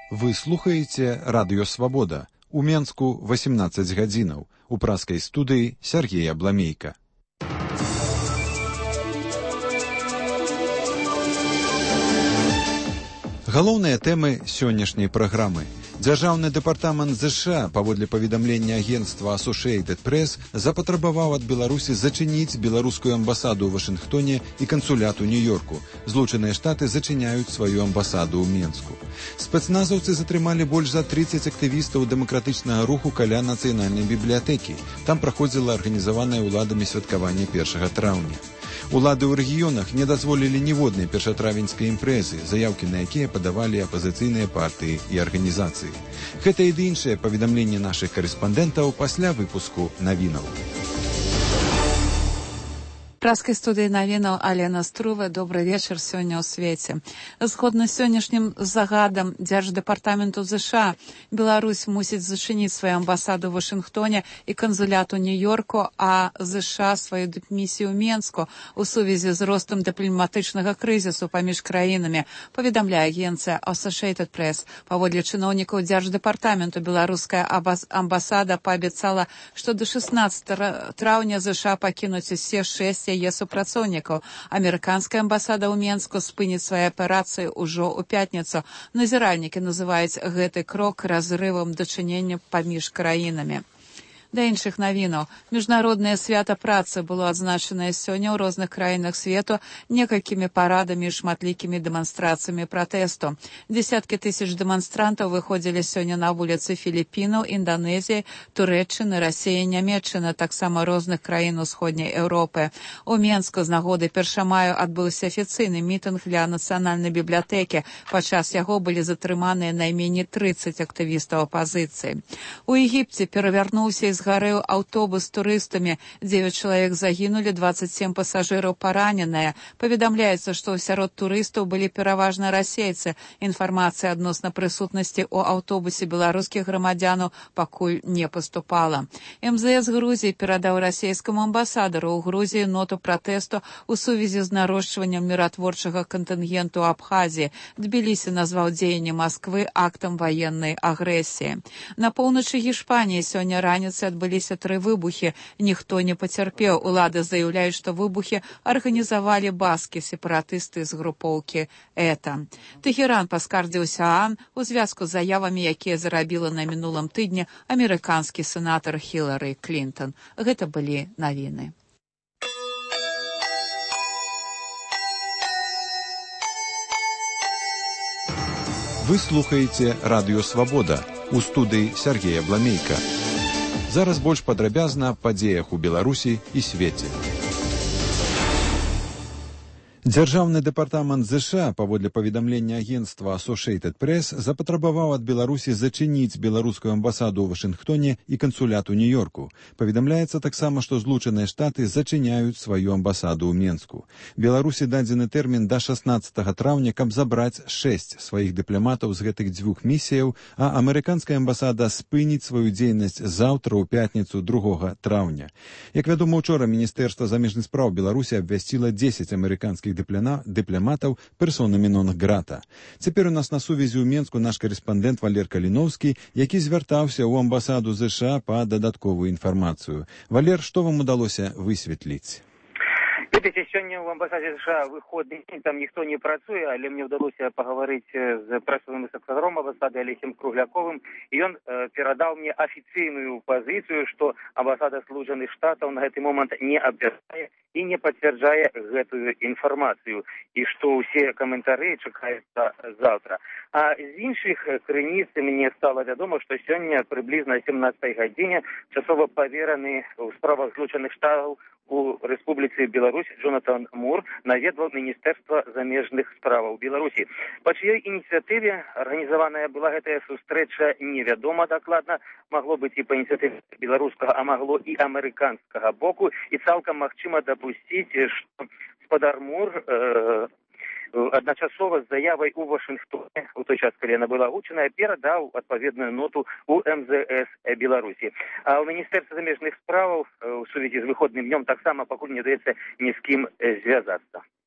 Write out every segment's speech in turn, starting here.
Вы слухаеце Радыё Свабода. У Менску 18 гадзінаў. У праскай студыі Сергея Бламейка. Галоўныя тэмы сённяшняй праграмы. Дзяржаўны дэпартамент ЗША, паводле паведамлення агенцтва Associated Press, запатрабаваў ад Беларусі зачыніць беларускую амбасаду ў Вашынгтоне і кансулят у Нью-Йорку. Злучаныя Штаты зачыняюць сваю амбасаду ў Менску. Спецназаўцы затрымалі больш за 30 актывістаў дэмакратычнага руху каля нацыянальнай бібліятэкі. Там праходзіла арганізаванае ўладамі святкаванне 1 траўня. Улады ў рэгіёнах не дазволілі ніводнай першатравеньскай імпрэзы, заяўкі на якія падавалі апазіцыйныя партыі і арганізацыі. Гэта і іншыя паведамленні нашых карэспандэнтаў пасля выпуску навінаў. Праскай студыі навінаў Алена Струва. Добры вечар сёння ў свеце. Згодна з сённяшнім загадам Дзярждэпартаменту ЗША, Беларусь мусіць зачыніць сваю амбасаду ў Вашынгтоне і кансулят у Нью-Йорку, а ЗША сваю дыпмісію ў Менску у сувязі з ростам дыпламатычнага крызісу паміж краінамі, паведамляе агенцыя Associated Press. Паводле чыноўнікаў Дзярждэпартаменту, беларуская амбасада паабяцала, што да 16 траўня ЗША пакінуць усе 6 яе супрацоўнікаў. Амерыканская амбасада ў Менску спыніць свае аперацыі ўжо ў пятніцу. Назіральнікі называюць гэты крок разрывам дачынення паміж краінамі. Да іншых навінаў. Міжнароднае свята працы было адзначанае сёння ў розных краінах свету некалькімі парадамі і шматлікімі дэманстрацыямі пратэсту. Дзесяткі тысяч дэманстрантаў выходзілі сёння на вуліцы Філіппінаў, Інданезіі, Турэччыны, Расіі, Нямецчыны, таксама розных краін усходняй Еўропы. У Менску з нагоды 1 мая адбыўся афіцыйны мітынг ля нацыянальнай бібліятэкі. Падчас яго былі затрыманыя найменей 30 актывістаў апазіцыі. У Егіпце перавярнуўся і згарэў аўтобус з турыстамі. 9 чалавек загінулі, 27 пасажыраў параненыя. Паведамляецца, што сярод турыстаў былі пераважна расейцы. Інфармацыя адносна прысутнасці ў аўтобусе беларускіх грамадзянаў пакуль не паступала. МЗС Грузіі перадаў расейскаму амбасадару ў Грузіі ноту пратэсту ў сувязі з нарошчваннем міратворчага кантынгенту Абхазіі. Тбілісі назваў дзеянні Масквы актам ваеннай агрэсіі. На поўначы Гішпаніі сёння раніцай адбыліся 3 выбухі. Ніхто не пацярпеў. Улады заяўляюць, што выбухі арганізавалі баскі, сепаратысты з групоўкі ЭТА. Тэхеран паскардзіўся ААН у звязку з заявамі, якія зарабіла на мінулым тыдні амерыканскі сенатар Хілары Клінтон. Гэта былі навіны. Вы слухаеце Радыё Свабода. У студыі Сергея Бламейка. Зараз больш падрабязна аб падзеях у Беларусі і свеце. Дзяржаўны дэпартамент ЗША, паводле паведамлення агенцтва Associated Press, запатрабаваў ад Беларусі зачыніць беларускую амбасаду ў Вашынгтоне і кансулят у Нью-Йорку. Паведамляецца таксама, што Злучаныя Штаты зачыняюць сваю амбасаду ў Менску. Беларусі дадзены тэрмін да 16 траўня, каб забраць 6 сваіх дыпламатаў з гэтых 2 місіяў, а амерыканская амбасада спыніць сваю дзейнасць заўтра ў пятніцу 2 траўня. Як вядома, учора Міністэрства замежных спраў Беларусі абвясціла 10 амерыканскіх дыпламатаў персонамі нон-грата. Цяпер у нас на сувязі ў Менску наш карэспандэнт Валер Каліноўскі, які звяртаўся ў амбасаду ЗША па дадатковую інфармацыю. Валер, што вам удалося высветліць? Ведаеце, сёння ў амбасадзе США выходны дзень, там ніхто не працуе, але мне ўдалося пагаварыць з прэсавым сакратаром амбасады Алексеем Кругляковым, і ён перадаў мне афіцыйную пазіцыю, што амбасада Злучаных Штатаў на гэты момант не абвяшчае і не пацвярджае гэтую інфармацыю, і што ўсе каментары чакаюцца заўтра. А з іншых крыніц мне стала вядома, што сёння прыблізна 17 гадзіне часова павераны ў справах Злучаных Штатаў у Рэспубліцы Беларусь Джонатан Мур наведваў Міністэрства замежных справаў Беларусі. Па чыёй ініцыятыве арганізаваная была гэтая сустрэча, невядома дакладна. Магло быць і па ініцыятыве беларускага, а магло і амерыканскага боку. І цалкам магчыма дапусціць, што гаспадар Мур адначасова з заявай у Вашынгтоне, у той час, калі яна была агучаная, перадаў адпаведную ноту у МЗС Беларусі. А ў Міністэрстве замежных справаў у сувязі з выходным днём таксама пакуль не даецца ні з кім звязацца.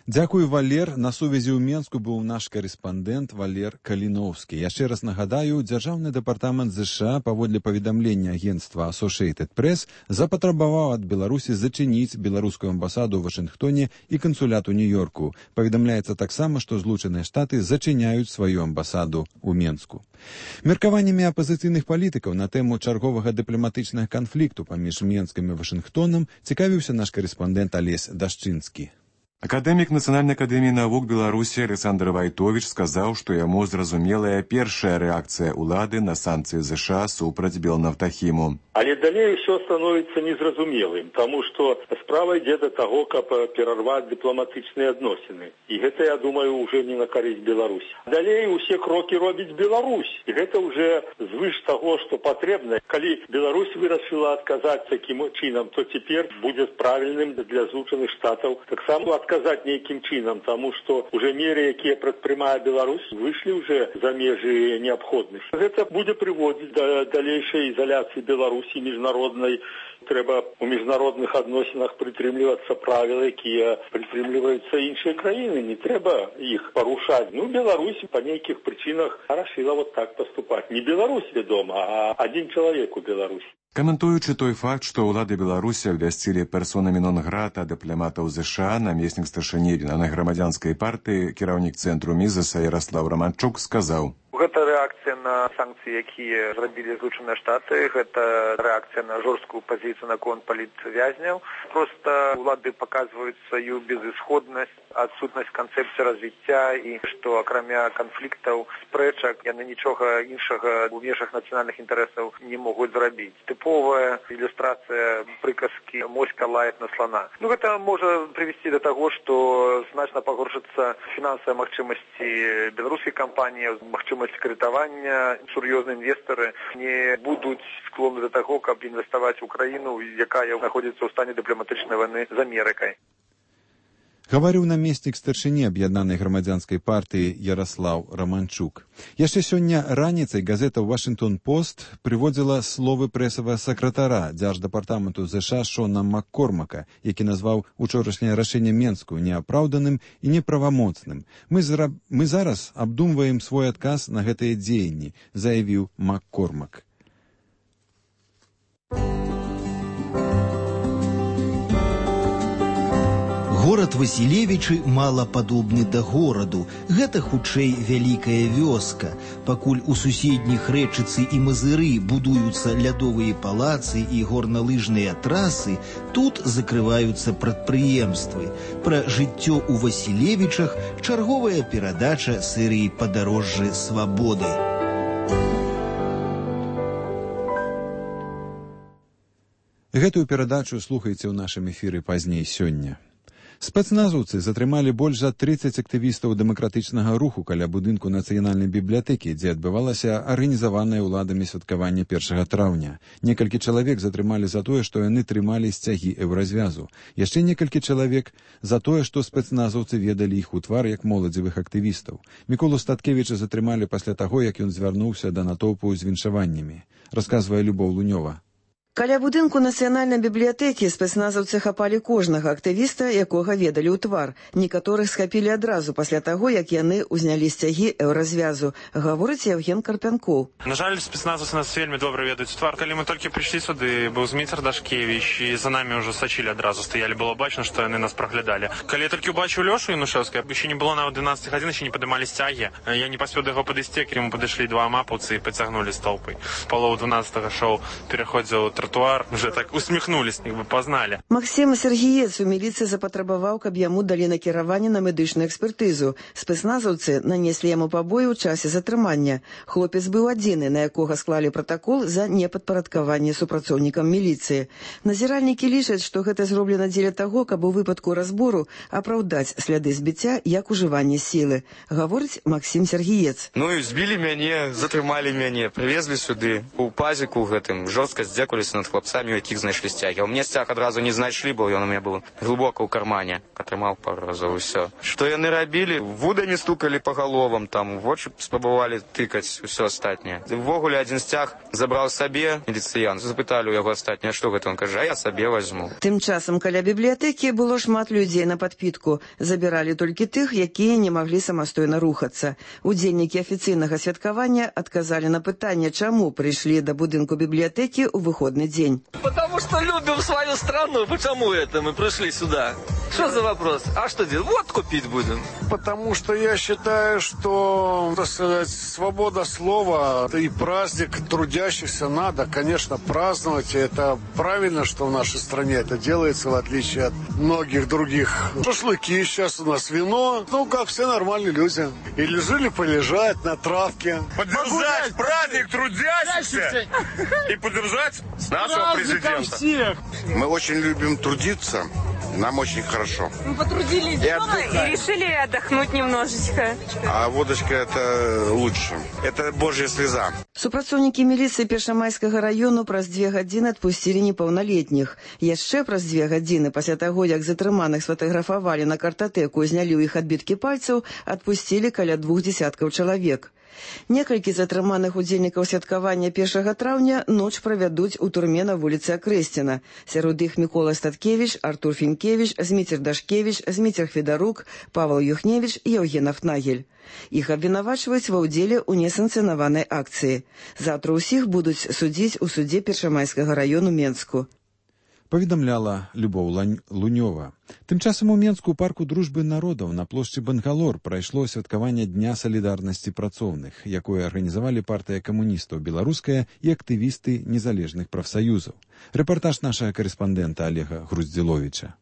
Дзякуй, Валер. На сувязі ў Менску быў наш карэспандэнт Валер Каліноўскі. Яшчэ раз нагадаю, Дзяржаўны дэпартамент ЗША паводле паведамлення агенцтва Associated Press запатрабаваў ад Беларусі зачыніць беларускую амбасаду ў Вашынгтоне і кансулят у Нью-Йорку. Паведамляецца таксама, што Злучаныя Штаты зачыняюць сваю амбасаду ў Менску. Меркаваннямі апазіцыйных палітыкаў на тэму чарговага дыпламатычнага канфлікту паміж Менскам і Вашынгтонам цікавіўся наш карэспандэнт Алесь Дашчынскі. Акадэмік Нацыянальнай акадэміі навук Беларусі Александр Вайтовіч сказаў, што яму зразумелая першая рэакцыя ўлады на санкцыі ЗША супраць Белнафтахіму. Але далей усё становіцца незразумелым, таму што справа ідзе да таго, каб перарваць дыпламатычныя адносіны. І гэта, я думаю, уже не на карысць Беларусі. Далей усе крокі робіць Беларусь. І гэта уже звыш таго, што патрэбна. Калі Беларусь вырашыла адказаць такім чынам, то цяпер будзе правільным для Злучаных Штатаў таксама адказаць нейкім чынам, таму што уже меры, якія прадпрымае Беларусь, выйшлі уже за межы неабходных. Гэта будзе прыводзіць да далейшай ізаляцыі Беларусі міжнароднай. Трэба у міжнародных адносінах прытрымлівацца правіл, якія прытрымліваюцца іншыя краіны. Не трэба іх парушаць. Беларусь па нейкіх прычынах рашыла вот так паступаць. Не Беларусь, вядома, а адзін чалавек у Беларусі. Каментуючы той факт, што ўлады Беларусі абвясцілі персонамі нон-грата дыпламатаў ЗША, намеснік старшыні грамадзянскай партыі, кіраўнік цэнтру Мізаса Яраслаў Раманчук сказаў: Гэта рэакцыя на санкцыі, якія зрабілі Злучаныя Штаты, гэта рэакцыя на жорсткую пазіцыю наконт палітвязняў. Проста улады паказваюць сваю безысходнасць, адсутнасць канцэпцыі развіцця і што акрамя канфліктаў, спрэчак, яны нічога іншага ў межах нацыянальных інтарэсаў не могуць зрабіць. Тыповая ілюстрацыя прыказкі «моська лает на слона». Гэта можа прывесці да таго, што значна пагоршыцца фінансавыя магчымасці беларускіх кампаній, магчымасць крэдытавання, сур'ёзныя інвестары не будуць склонны да таго, каб інвеставаць у краіну, якая знаходзіцца ў стане дыпламатычнай вайны з Амерыкай. Гаварыў намеснік старшыні аб'яднанай грамадзянскай партыі Яраслаў Раманчук. Яшчэ сёння раніцай газета «Вашингтон-Пост» прыводзіла словы прэсавага сакратара дзярждэпартаменту ЗША Шона Маккормака, які назваў учорашняе рашэнне Менску неапраўданым і неправамоцным. Мы зараз абдумваем свой адказ на гэтыя дзеянні, заявіў Маккормак. Горад Васілевічы мала падобны да гораду. Гэта хутчэй вялікая вёска. Пакуль у суседніх Рэчыцы і Мазыры будуюцца лядовыя палацы і горналыжныя трасы, тут закрываюцца прадпрыемствы. Пра жыццё ў Васілевічах чарговая перадача серыі «Падарожжы свабоды». Гэтую перадачу слухайце ў нашым эфіры пазней сёння. Спецназаўцы затрымалі больш за 30 актывістаў дэмакратычнага руху каля будынку нацыянальнай бібліятэкі, дзе адбывалася арганізаванае ўладамі святкаванне 1 траўня. Некалькі чалавек затрымалі за тое, што яны трымалі сцягі еўразвязу. Яшчэ некалькі чалавек за тое, што спецназаўцы ведалі іх у твар як моладзевых актывістаў. Міколу Статкевіча затрымалі пасля таго, як ён звярнуўся да натоўпу з віншаваннямі. Расказвае Любоў Лунёва. Каля будынку нацыянальнай бібліятэкі спецназаўцы хапалі кожнага актывіста, якога ведалі ў твар. Некаторых схапілі адразу пасля таго, як яны ўзнялі сцягі еўразвязу, гаворыць Евген Карпянкоў. На жаль, спецназаўцы нас вельмі добра ведаюць твар. Калі мы толькі прыйшлі сюды, быў Зміцер Дашкевіч, і за намі ўжо сачылі адразу, стаялі, было бачна, што яны нас праглядалі. Калі я толькі ўбачыў Лёшу Янушэўскага, яшчэ не было нават 12 гадзін, яшчэ не падымалі сцягі. Я не паспеў да яго падысці, к яму падышлі два мапаўцы і пацягнулі з толпай. Палову 12-го шоу пераходзіў тротуар, уже так усміхнулись, як бы пазналі. Максим Сергіец у міліцыі запатрабаваў, каб яму далі накіраванне на медычную экспертызу. Спецназаўцы нанеслі яму пабоі ў часе затрымання. Хлопец быў адзіны, на якога склалі пратакол за непадпарадкаванне супрацоўнікам міліцыі. Назіральнікі лічаць, што гэта зроблена дзеля таго, каб у выпадку разбору апраўдаць сляды збіцця як ужыванне сілы, гаворыць Максим Сергіец. І збілі мяне, затрымалі мяне, прывезлі сюды, у пазіку гэтым, жорстка здзекуліся смяяліся над хлопцамі, у якіх знайшлі сцягі. У мяне сцяг адразу не знайшлі, бо ён у мяне быў глыбока ў кармане. Атрымаў пару разоў усё. Што яны рабілі? Вудамі стукалі па галовам, там вочы спрабавалі тыкаць, усё астатняе. Увогуле адзін сцяг забраў сабе міліцыян. Запыталі ў яго астатняе, што гэта? Он кажа, а я сабе возьму. Тым часам каля бібліятэкі было шмат людзей на падпітку. Забіралі толькі тых, якія не маглі самастойна рухацца. Удзельнікі афіцыйнага святкавання адказалі на пытанне, чаму прыйшлі до будынку библиотеки в выходный день. Потому что любим свою страну. Почему это мы пришли сюда? Что за вопрос? А что делать? Водку пить будем? Потому что я считаю, что, так сказать, свобода слова и праздник трудящихся надо, конечно, праздновать. И это правильно, что в нашей стране это делается, в отличие от многих других. Шашлыки сейчас у нас, вино. Ну, как все нормальные люди. И лежали-полежать на травке. Поддержать праздник трудящихся и поддержать нашего президента. Мы очень любим трудиться, нам очень хорошо. Мы потрудились дома и решили отдохнуть немножечко. А водочка это лучше. Это божья слеза. Супрацоўнікі міліцыі Першамайскага району праз 2 гадзіны адпусцілі непаўналетніх. Яшчэ праз 2 гадзіны пасля таго, як затрыманых сфатаграфавалі на картатэку і знялі ў іх адбіткі пальцаў, адпусцілі каля 2 дзесяткаў чалавек. Некалькі затрыманых удзельнікаў святкавання 1 траўня ноч правядуць у турме на вуліцы Акрэсціна. Сярод іх Мікола Статкевіч, Артур Фінкевіч, Зміцер Дашкевіч, Зміцер Федарук, Павел Юхневіч і Евген Афнагель. Іх абвінавачваюць ва ўдзеле ў несанкцыянаванай акцыі. Заўтра ўсіх будуць судзіць у судзе Першамайскага району Менску. Паведамляла Любоў Лунёва. Тым часам у Менску ў парку дружбы народаў на плошчы Бангалор прайшло святкаванне Дня салідарнасці працоўных, якое арганізавалі партыя камуністаў беларуская і актывісты незалежных прафсаюзаў. Рэпартаж нашага карэспандэнта Олега Груздзіловіча.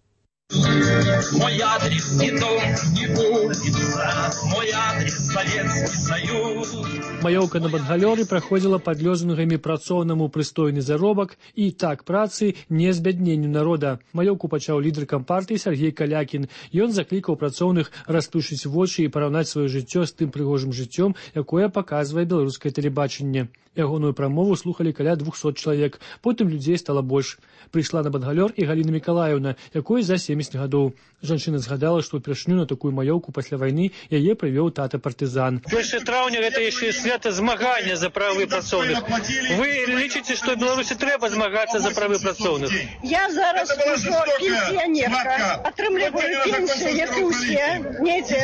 Мой адрес не дом, не улица, мой адрес Советский Союз. Маёўка на Бангалёры праходзіла пад лозунгамі працоўнаму прыстойны заробак і так працы не збядненню народа. Маёўку пачаў лідар кампартыі Сергей Калякін. Ён заклікаў працоўных расплюшчыць вочы і параўнаць сваё жыццё з тым прыгожым жыццём, якое паказвае беларускае тэлебачанне. Ягоную прамову слухалі каля 200 чалавек. Потым людзей стала больш. Прыйшла на Бангалёр і Галіна Мікалаеўна, якой за 70 гадоў. Жанчына згадала, што ўпершыню на такую маёўку пасля вайны яе прывёў тата-партызан. 1 траўня гэта яшчэ свята змагання за правы працоўных. Вы лічыце, што ў Беларусі трэба змагацца за правы працоўных? Я зараз ужо пенсіянерка. Атрымліваю пенсію, як і ўсе. Недзе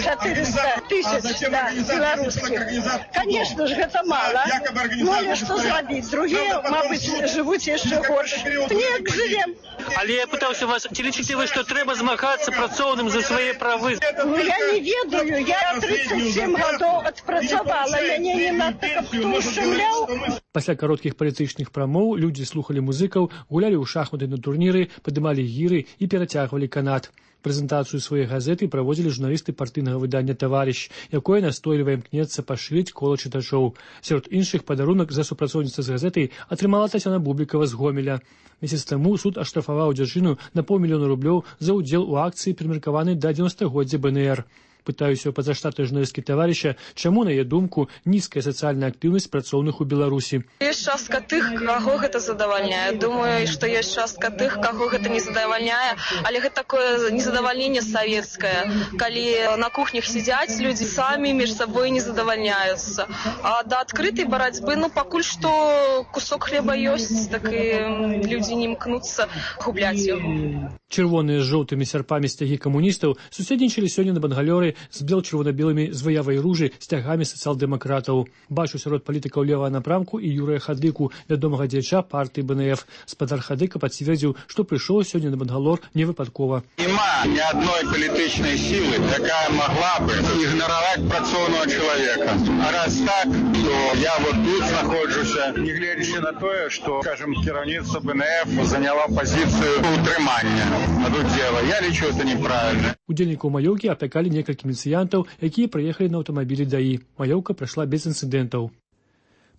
400 000 беларускіх. Конечно ж, гэта мала. Ну, але што зрабіць? Другія, мабыць, жывуць яшчэ горш. Неяк жывем. Але я пытаўся вас, ці лічыце вы, што трэба змагацца працоўным за свае правы? Ну, я не ведаю. Я 37 гадоў адпрацавала. Мяне не надта, каб хто ушчымляў. Пасля кароткіх палітычных прамоў людзі слухалі музыкаў, гулялі ў шахматы на турніры, падымалі гіры і перацягвалі канат. Прэзентацыю сваёй газеты праводзілі журналісты партыйнага выдання «Таварыш», якое настойліва імкнецца пашырыць кола чытачоў. Сярод іншых падарунак за супрацоўніцтва з газетай атрымала Тацяна Бублікава з Гомеля. Месяц таму суд аштрафаваў дзяўчыну на $500 000 за ўдзел у акцыі, прымеркаванай да 90-годдзя БНР. Пытаюся ў пазаштатнай журналісткі «Таварыша», чаму, на яе думку, нізкая сацыяльная актыўнасць працоўных у Беларусі. Ёсць частка тых, каго гэта задавальняе. Думаю, што ёсць частка тых, каго гэта не задавальняе, але гэта такое незадавальненне савецкае, калі на кухнях сядзяць людзі самі між сабой не задавальняюцца. А да адкрытай барацьбы, ну, пакуль што кусок хлеба ёсць, так і людзі не імкнуцца губляць яго. Чырвоныя з жоўтымі сярпамі сцягі камуністаў суседнічалі сёння на Бангалёры з бел-чырвона-белымі з ваявай ружы сцягамі сацыял-дэмакратаў. Бачу сярод палітыкаў левага напрамку і Юрыя Хадыку, вядомага дзеяча партыі БНФ. Спадар Хадыка пацвердзіў, што прыйшоў сёння на Бангалор не выпадкова. Нема ні адной палітычнай сілы, якая магла бы ігнараваць працоўнага чалавека. А раз так, то я вот тут знаходжуся, не гледзячы на тое, што, скажем, кіраўніцтва БНФ заняла пазіцыю ўтрымання. Я лічу, это неправильно. Удзельнікаў маёўкі апякалі некалькі міліцыянтаў, якія прыехалі на аўтамабілі ДАІ. Маёўка прайшла без інцыдэнтаў.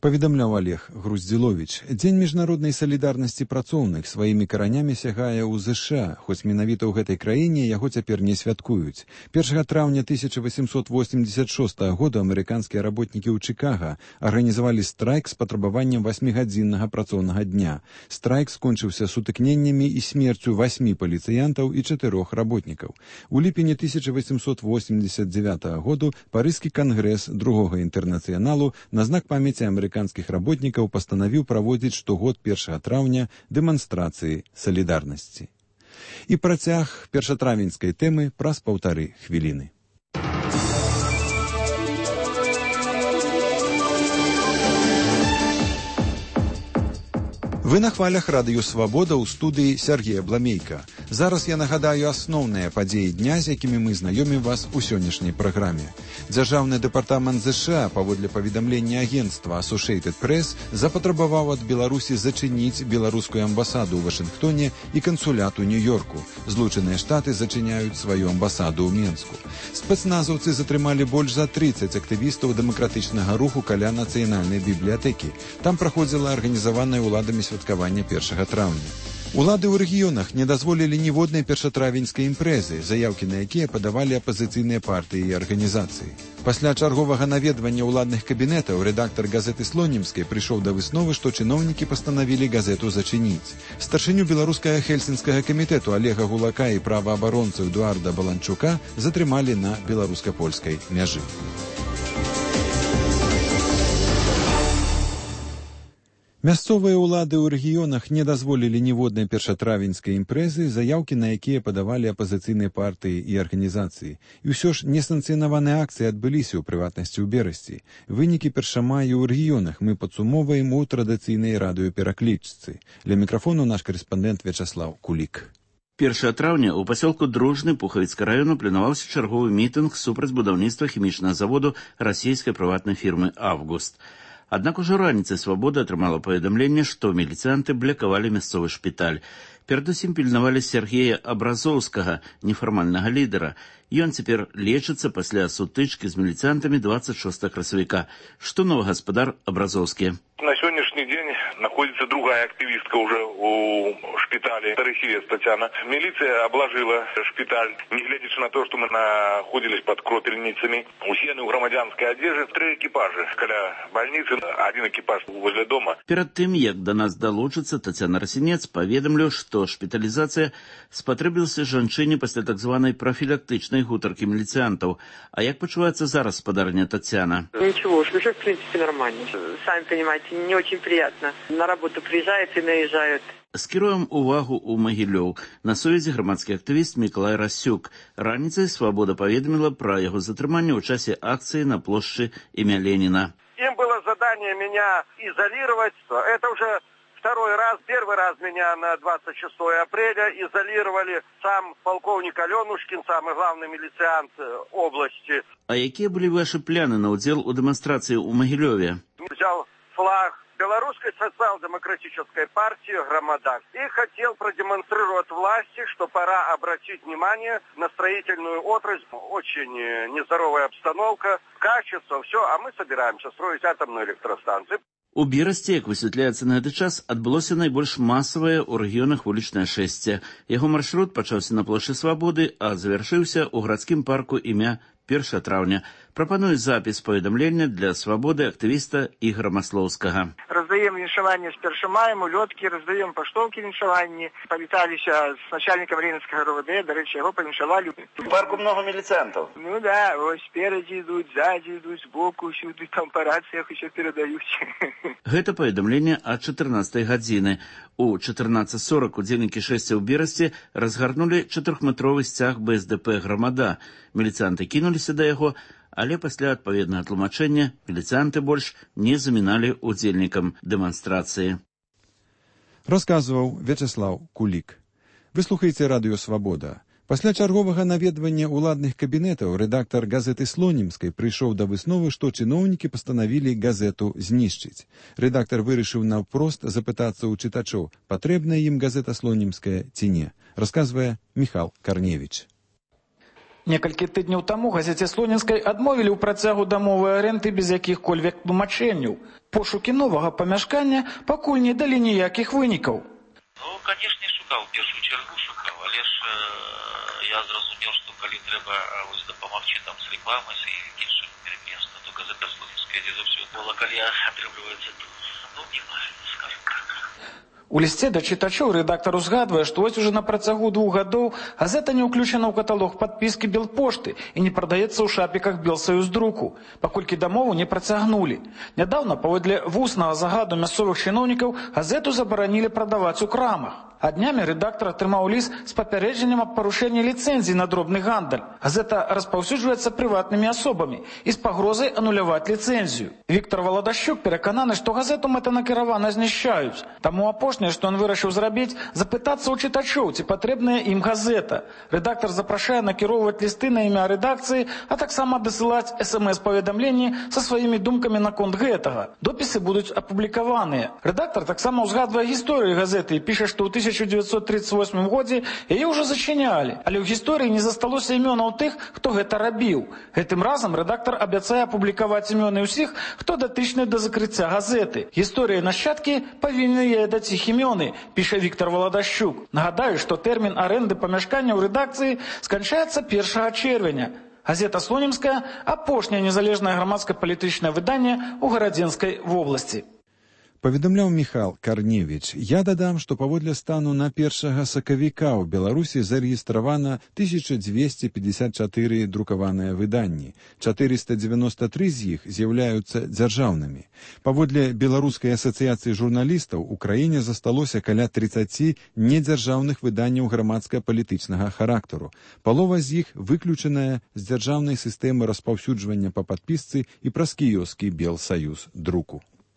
Паведамляў Олег Груздзіловіч. Дзень міжнароднай салідарнасці працоўных сваімі каранямі сягае ў ЗША, хоць менавіта ў гэтай краіне яго цяпер не святкуюць. 1 траўня 1886 года амерыканскія работнікі ў Чыкага арганізавалі страйк з патрабаваннем 8-гадзіннага працоўнага дня. Страйк скончыўся сутыкненнямі і смерцю 8 паліцыянтаў і 4 работнікаў. У ліпені 1889 году Парыжскі кангрэс другога інтэрнацыяналу на знак памяці амерыканскіх работнікаў пастанавіў праводзіць штогод 1 траўня дэманстрацыі салідарнасці. І працяг першатравеньскай тэмы праз 1,5 хвіліны. Вы на хвалях радыё «Свабода» ў студыі Сергея Бламейка. Зараз я нагадаю асноўныя падзеі дня, з якімі мы знаёмім вас у сённяшняй праграме. Дзяржаўны дэпартамент ЗША, паводле паведамлення агенцтва Associated Press, запатрабаваў ад Беларусі зачыніць беларускую амбасаду ў Вашынгтоне і кансулят у Нью-Йорку. Злучаныя Штаты зачыняюць сваю амбасаду ў Менску. Спецназаўцы затрымалі больш за 30 актывістаў дэмакратычнага руху каля нацыянальнай бібліятэкі. Там праходзіла арганізаваная ўладамі святкавання 1 траўня. Улады ў рэгіёнах не дазволілі ніводнай першатравеньскай імпрэзы, заяўкі на якія падавалі апазіцыйныя партыі і арганізацыі. Пасля чарговага наведвання ўладных кабінетаў рэдактар газеты «Слонімскай» прыйшоў да высновы, што чыноўнікі пастанавілі газету зачыніць. Старшыню беларускага хельсінскага камітэту Олега Гулака і праваабаронцу Эдуарда Баланчука затрымалі на беларуска-польскай мяжы. Мясцовыя ўлады ў рэгіёнах не дазволілі ніводнай першатравеньскай імпрэзы, заяўкі на якія падавалі апазіцыйныя партыі і арганізацыі. І ўсё ж несанкцыянаваныя акцыі адбыліся ў прыватнасці ў Берасці. Вынікі першамаю ў рэгіёнах мы падсумоўваем у традыцыйнай радыёпераклічцы. Для мікрафону наш карэспандэнт Вячаслаў Кулік. 1 траўня ў пасёлку Дружны Пухавіцкага раёну планаваўся чарговы мітынг супраць будаўніцтва хімічнага заводу расійскай прыватнай фірмы «Август». Аднак ужо раніцай «Свабода» атрымала паведамленне, што міліцыянты блакавалі мясцовы шпіталь. Перадусім пільнавалі Сергея Абразоўскага, нефармальнага лідара. Ён цяпер лечыцца пасля сутычкі з міліцыянтамі 26 красавіка. Што новы гаспадар Абразоўскі? На сегодняшний день находится другая активистка уже у шпитале, Тарасевец Татьяна. Милиция обложила шпиталь, не глядя на то, что мы находились под кропельницами. Усеяны в громадянской одежде 3 экипажа. Каля больницы 1 экипаж возле дома. Перад тым, як да нас далучыцца, Тацяна Расінец паведамлю, што шпіталізацыя спатрэбілася жанчыне пасля так званай профілактычнай гутаркі міліцыянтаў. А як пачуваецца зараз спадарня Тацяна? Ничего, уже в принципе нормально. Сами понимаете, не очень приятно. На работу приезжают и наезжают. Скіруем увагу ў Магілёў. На сувязі грамадскі актывіст Мікалай Расюк. Раніцай «Свабода» паведаміла пра яго затрыманне ў часе акцыі на плошчы імя Леніна. Им было задание меня изолировать. Это уже второй раз. Первый раз меня на 26 апреля изолировали. Сам полковник Аленушкин, самый главный милициант области. А якія былі ваши пляны на ўдзел у дэманстрацыі ў Магілёве? Взял флаг Белорусской социал-демократической партии «Громада» и хотел продемонстрировать власти, что пора обратить внимание на строительную отрасль. Очень нездоровая обстановка, качество, все, а мы собираемся строить атомную электростанцию. У Берасці, як высвятляецца на гэты час, адбылося найбольш масавае ў рэгіёнах вулічнае шэсце. Яго маршрут пачаўся на плошчы Свабоды, а завяршыўся ў гарадскім парку імя 1 траўня. Прапаную запіс паведамлення для «Свабоды» актывіста Ігора Маслоўскага. Раздаем віншаванні з 1 маем, улёткі, раздаем паштоўкі віншаванні. Павіталіся з начальнікам Ленінскага РОВД, да рэчы, яго павіншавалі. У парку много міліцыянтаў. Ну да, ось сперадзі ідуць, ззадзі ідуць, збоку, усюды там па рацыях усё перадаюць. Гэта паведамленне ад 14 гадзіны. У 14:40 удзельнікі шэсця ў Берасці разгарнулі 4-метровы сцяг БСДП «Громада». Міліцыянты кінуліся да яго, але пасля адпаведнага тлумачэння міліцыянты больш не заміналі удзельнікам дэманстрацыі. Расказваў Вячаслаў Кулік. Вы слухаеце радыё «Свабода». Пасля чарговага наведвання ўладных кабінетаў рэдактар газеты «Слонімскай» прыйшоў да высновы, што чыноўнікі пастанавілі газету знішчыць. Рэдактар вырашыў наўпрост запытацца ў чытачоў, патрэбная ім газета «Слонімская» ці не, расказвае Міхал Карневіч. Некалькі тыдняў таму газеце Слонінскай адмовілі ў працягу дамовай арэнды без якіх-кольвек тлумачэнняў. Пошукі новага памяшкання пакуль не далі ніякіх вынікаў. Ну, канешне, шукаў, першую чергу шукаў, але ж я зразумеў, што калі трэба дапамагчы там з рэкламай, з іншым мерапрыемствам, то газета Слонінская дзе заўсёды была, калі атрымліваецца, ну, не мае, скажем так. У лісце да чытачоў рэдактар узгадвае, што вось уже на працягу 2 гадоў газета не ўключана ў каталог падпіскі Белпошты і не прадаецца ў шапіках Белсаюздруку, паколькі дамову не працягнулі. Нядаўна, паводле вуснага загаду мясцовых чыноўнікаў, газету забаранілі прадаваць у крамах. А днямі рэдактар атрымаў ліст з папярэджаннем аб парушэнні ліцэнзіі на дробны гандаль. Газета распаўсюджваецца прыватнымі асобамі і з пагрозай ануляваць ліцэнзію. Віктор Валадашчук перакананы, што газету мэтанакіравана знішчаюць. Таму апошняе, што ён вырашыў зрабіць, запытацца ў чытачоў, ці патрэбная ім газета. Рэдактар запрашае накіроўваць лісты на імя рэдакцыі, а таксама дасылаць СМС-паведамленні са сваімі думкамі наконт гэтага. Допісы будуць апублікаваныя. Рэдактар таксама ўзгадвае гісторыю газеты і піша, што ў 1938 годзе яе ўжо зачынялі, але ў гісторыі не засталося імёнаў тых, хто гэта рабіў. Гэтым разам рэдактар абяцае апублікаваць імёны ўсіх, хто датычны да закрыцця газеты. Гісторыя нашчадкі павінны яе даць іх імёны, піша Віктор Валадашчук. Нагадаю, што тэрмін арэнды памяшкання ў рэдакцыі сканчаецца 1 чэрвеня. Газета Слонімская – апошняе незалежнае грамадска-палітычнае выданне ў Гарадзенскай вобласці. Паведамляў Міхал Карневіч. Я дадам, што паводле стану на 1 сакавіка ў Беларусі зарэгістравана 1254 друкаваныя выданні. 493 з іх з'яўляюцца дзяржаўнымі. Паводле Беларускай асацыяцыі журналістаў у краіне засталося каля 30 недзяржаўных выданняў грамадска-палітычнага характару. Палова з іх выключаная з дзяржаўнай сістэмы распаўсюджвання па падпісцы і праз кіёскі Белсаюз друку.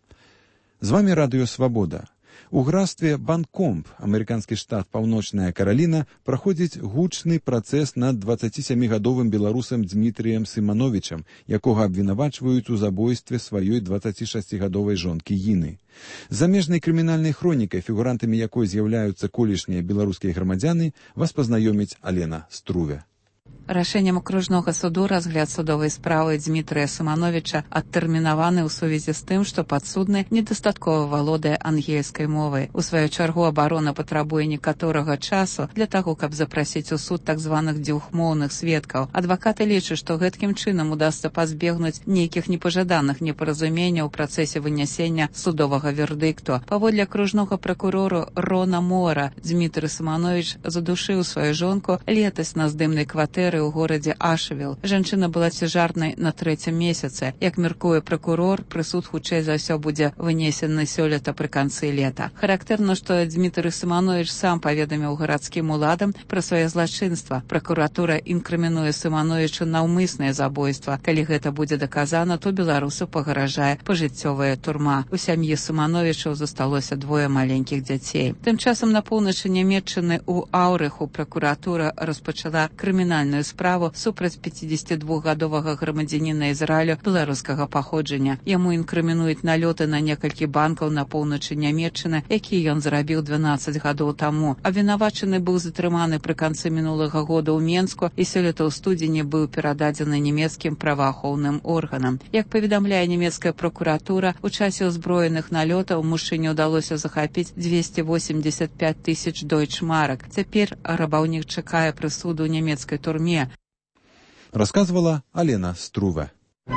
З вамі Радыё Свабода. У графстве Банкомп, амерыканскі штат Паўночная Караліна, праходзіць гучны працэс над 27-гадовым беларусам Дмітрыем Сымановічам, якога абвінавачваюць у забойстве сваёй 26-гадовай жонкі Іны. Замежнай крымінальнай хронікай, фігурантамі якой з'яўляюцца колішнія беларускія грамадзяны, вас пазнаёміць Алена Струве. Рашэннем акружнога суду разгляд судовай справы Дмітрыя Сымановіча адтэрмінаваны ў сувязі з тым, што падсудны недастаткова валодае ангельскай мовай. У сваю чаргу абарона патрабуе некаторага часу для таго, каб запрасіць у суд так званых дзвюхмоўных сведкаў. Адвакаты лічаць, што гэткім чынам удасца пазбегнуць нейкіх непажаданых непаразуменняў у працэсе вынясення судовага вердыкту. Паводле акружнога пракурору Рона Мора, Дмітрый Сымановіч задушыў сваю жонку летась на здымнай кватэры у горадзе Ашевіл. Жанчына была цяжарнай на 3-м месяцы. Як мяркуе пракурор, прысуд хутчэй за ўсё будзе вынесены сёлета пры канцы лета. Характэрна, што Дмітрый Сымановіч сам паведаміў гарадскім уладам пра свае злачынства. Пракуратура інкрымінуе Сымановічу наўмыснае забойства. Калі гэта будзе даказана, то беларусу пагражае пажыццёвая турма. У сям'і Сымановічаў засталося 2 маленькіх дзяцей. Тым часам на поўначы Нямецчыны у Аўрыху пракуратура распачала крымінальную справу супраць 52-гадовага грамадзяніна Ізраілю беларускага паходжання. Яму інкрымінуюць налёты на некалькі банкаў на поўначы Нямецчыны, якія ён зрабіў 12 гадоў таму. Абвінавачаны быў затрыманы пры канцы мінулага года ў Менску і сёлета ў студзені быў перададзены нямецкім праваахоўным органам. Як паведамляе нямецкая пракуратура, у часе ўзброеных налётаў мужчыне ўдалося захапіць 285 000 дойчмарак. Цяпер рабаўнік чакае прысуду ў нямецкай турме. Рассказывала Алена Струве.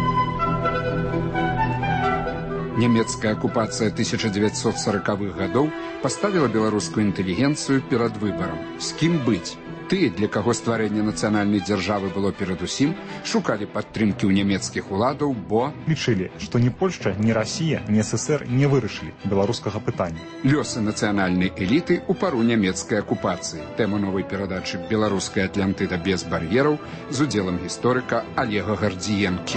Нямецкая акупацыя 1940-х гадоў паставіла беларускую інтэлігенцыю перад выбарам. З кім быць? Тыя, для каго стварэнне нацыянальнай дзяржавы было перадусім, шукалі падтрымкі ў нямецкіх уладаў, бо лічылі, што ні Польшча, ні Расія, ні ССР не вырашылі беларускага пытання. Лёсы нацыянальнай эліты ў пару нямецкай акупацыі. Тэма новай перадачы «Беларуская Атлантыда без бар'ераў» з удзелам гісторыка Олега Гардзіенкі.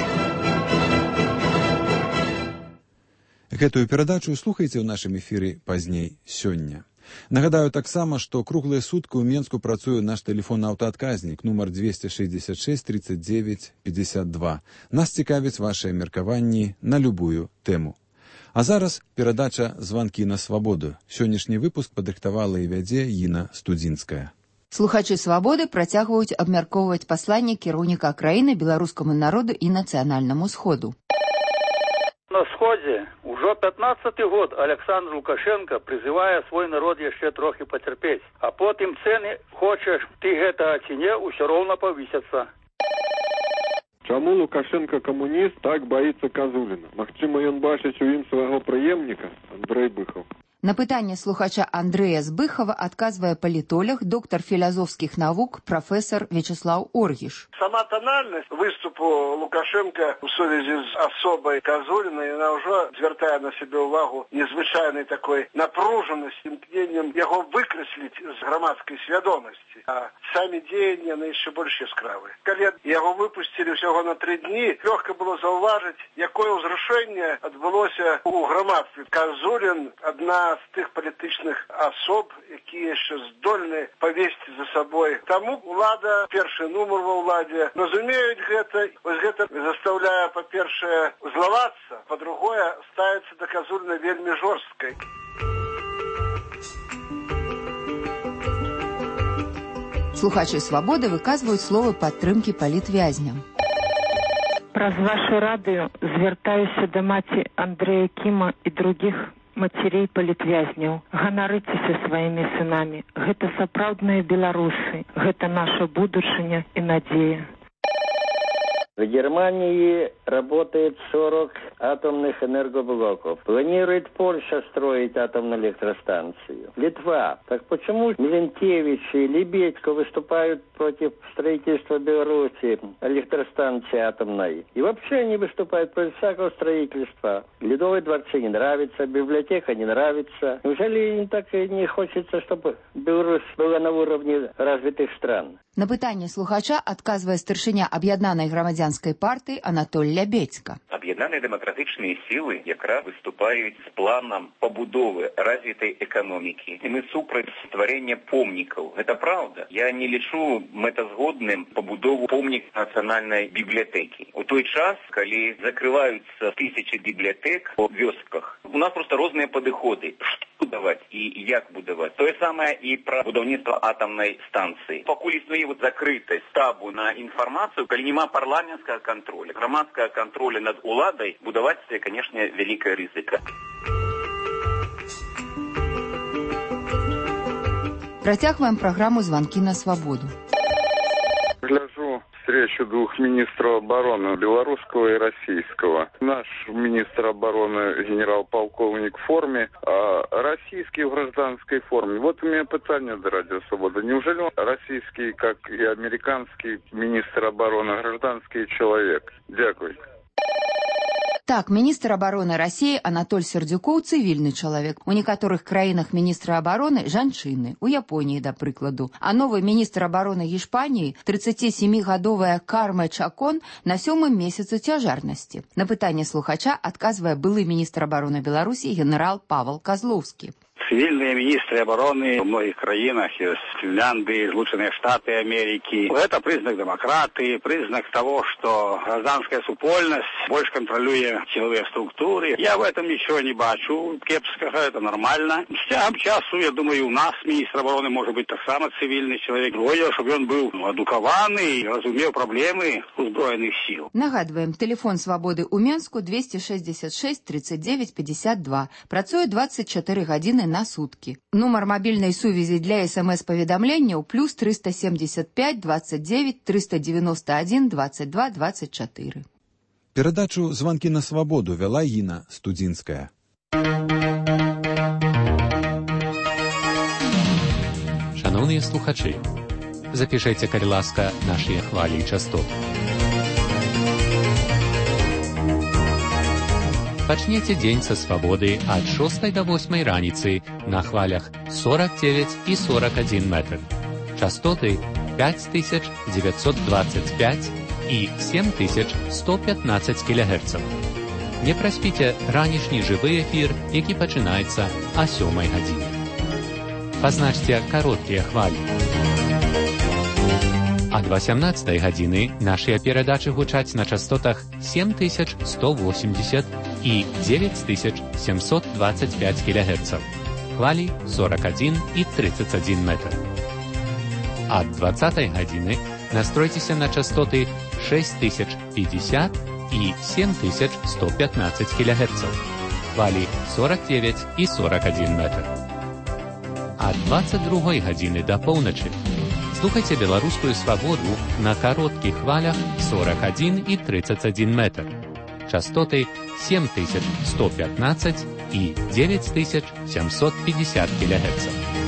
Гэтую перадачу слухайце ў нашым эфіры пазней сёння. Нагадаю таксама, што круглыя суткі ў Менску працуе наш тэлефон-аўтаадказнік нумар 266 39 52. Нас цікавяць вашыя меркаванні на любую тэму. А зараз перадача «Званкі на свабоду». Сённяшні выпуск падрыхтавала і вядзе Іна Студзінская. Слухачы «Свабоды» працягваюць абмяркоўваць пасланне кіраўніка краіны беларускаму народу і нацыянальнаму сходу. На сходзе ўжо 15-й год Александр Лукашенко прызывае свой народ яшчэ трохі пацярпець, а потым цэны, хочаш ты гэта ці не, усё роўна павысяцца. Чаму Лукашенко камуніст так баіцца Казуліна? Магчыма, ён бачыць у ім свайго прыемніка Андрэй Быхаў. На пытанне слухача Андрэя Збыхава адказвае палітолог, доктар філазофскіх навук, прафесор Вячеслав Оргіш. Сама тональность выступу Лукашенко в сувязі з особой Казуліна, яна ўжо звяртае на себе увагу незвычайнай такой напружанасці, імкненнем яго выкрэсліць з грамадскай свядомасці. А самі дзеянні яны яшчэ больш яскравыя. Калі яго выпусцілі ўсяго на 3 дні, лёгка было заўважыць, якое ўзрушэнне адбылося ў грамадстве. Казулін — адна з тых палітычных асоб, якія яшчэ здольны павесці за сабой. Таму ўлада, першы нумар ва ўладзе, разумеюць гэта. Вось гэта застаўляе, па-першае, злавацца, па-другое, ставіцца да Казуліна вельмі жорсткай. Слухачы «Свабоды» выказваюць словы падтрымкі палітвязням. Праз ваше радыё звяртаюся да маці Андрэя Кіма і другіх мацерей палітвязняў. Ганарыцеся сваімі сынамі. Гэта сапраўдныя беларусы. Гэта наша будучыня і надзея. В Германии работает 40 атомных энергоблоков. Планирует Польша строить атомную электростанцию. Литва. Так почему Милентьевич и Лебедько выступают против строительства Беларуси электростанции атомной? И вообще они выступают против всякого строительства. Ледовые дворцы не нравятся, библиотека не нравится. Неужели им так и не хочется, чтобы Беларусь была на уровне развитых стран? На пытанне слухача адказвае старшыня аб'яднанай грамадзянскай партыі Анатоль Лябедзька. Аб'яднаныя дэмакратычныя сілы якраз выступаюць з планам пабудовы развітай эканомікі. І мы супраць стварэння помнікаў. Гэта праўда. Я не лічу мэтазгодным пабудову помніка нацыянальнай бібліятэкі. У той час, калі закрываюцца тысячы бібліятэк у вёсках, у нас просто розныя падыходы. Што будаваць і як будаваць. Тое самае і пра будаўніцтва атамнай станцыі. Пакуль існуе закрытасць табу на інфармацыю, калі няма парламенцкага контроля, грамадскага контроля над уладай, будаваць, конечно, вялікая рызыка. Працягваем праграму «Звонки на свободу». Гляжу встречу двух министров обороны, белорусского и российского. Наш министр обороны генерал-полковник в форме, а российский в гражданской форме. Вот у меня питание до Радио Свобода. Неужели российский, как и американский министр обороны, гражданский человек? Дякую. Так, міністр абароны Расіі Анатоль Сердюкоў цывільны чалавек. У некаторых краінах міністры абароны жанчыны, у Японіі, да прыкладу. А новы міністр абароны Гішпаніі, 37-гадовая Карме Чакон, на 7-м месяцы цяжарнасці. На пытанне слухача адказвае былы міністр абароны Беларусі генерал Павел Козловскі. Цивильные министры обороны в многих краинах, из Финляндии, Соединенные Штаты Америки. Это признак демократии, признак того, что гражданская супольность больше контролирует силовые структуры. Я в этом ничего не бачу кепского, это нормально. С тягом часу, я думаю, у нас министр обороны может быть так само цивильный человек. Другое, чтобы он был адукованный и разумел проблемы узброенных сил. Нагадываем, телефон свободы у Менску 266 39 52. Працуе 24 гадзіны на суткі. Нумар мабільнай сувязі для СМС-паведамленняў плюс 375 29 391 22 24. Перадачу «Звонки на свободу» вела Інна Студзінская. Шановныя слухачы, запішайце, калі ласка, нашыя хвалі і частоты. Пачнеце дзень са свабоды ад 6 до 8 раніцы на хвалях 49 і 41 метр. Частоты 5925 і 7115 кГц. Не праспіце ранішні жывы эфір, які пачынаецца о 7 гадзіне. Пазначце кароткія хвалі. Ад 18 гадзіны нашыя перадачы гучаць на частотах 7180 і 9725 кГц. Хвалі 41 і 31 метр. Ад 20 гадзіны настройцеся на частоты 6050 і 7115 кГц. Хвалі 49 і 41 метр. Ад 22 гадзіны да поўначы слухайце беларускую свабоду на кароткіх хвалях 41 і 31 метр. Частоты 7115 і 9750 кГц.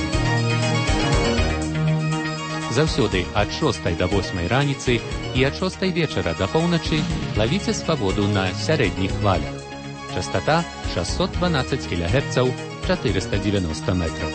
Заўсёды ад 6 до 8 раніцы і ад 6 вечара да поўначы лавіце свабоду на сярэдніх хвалях. Частота 612 кГц, 490 метров.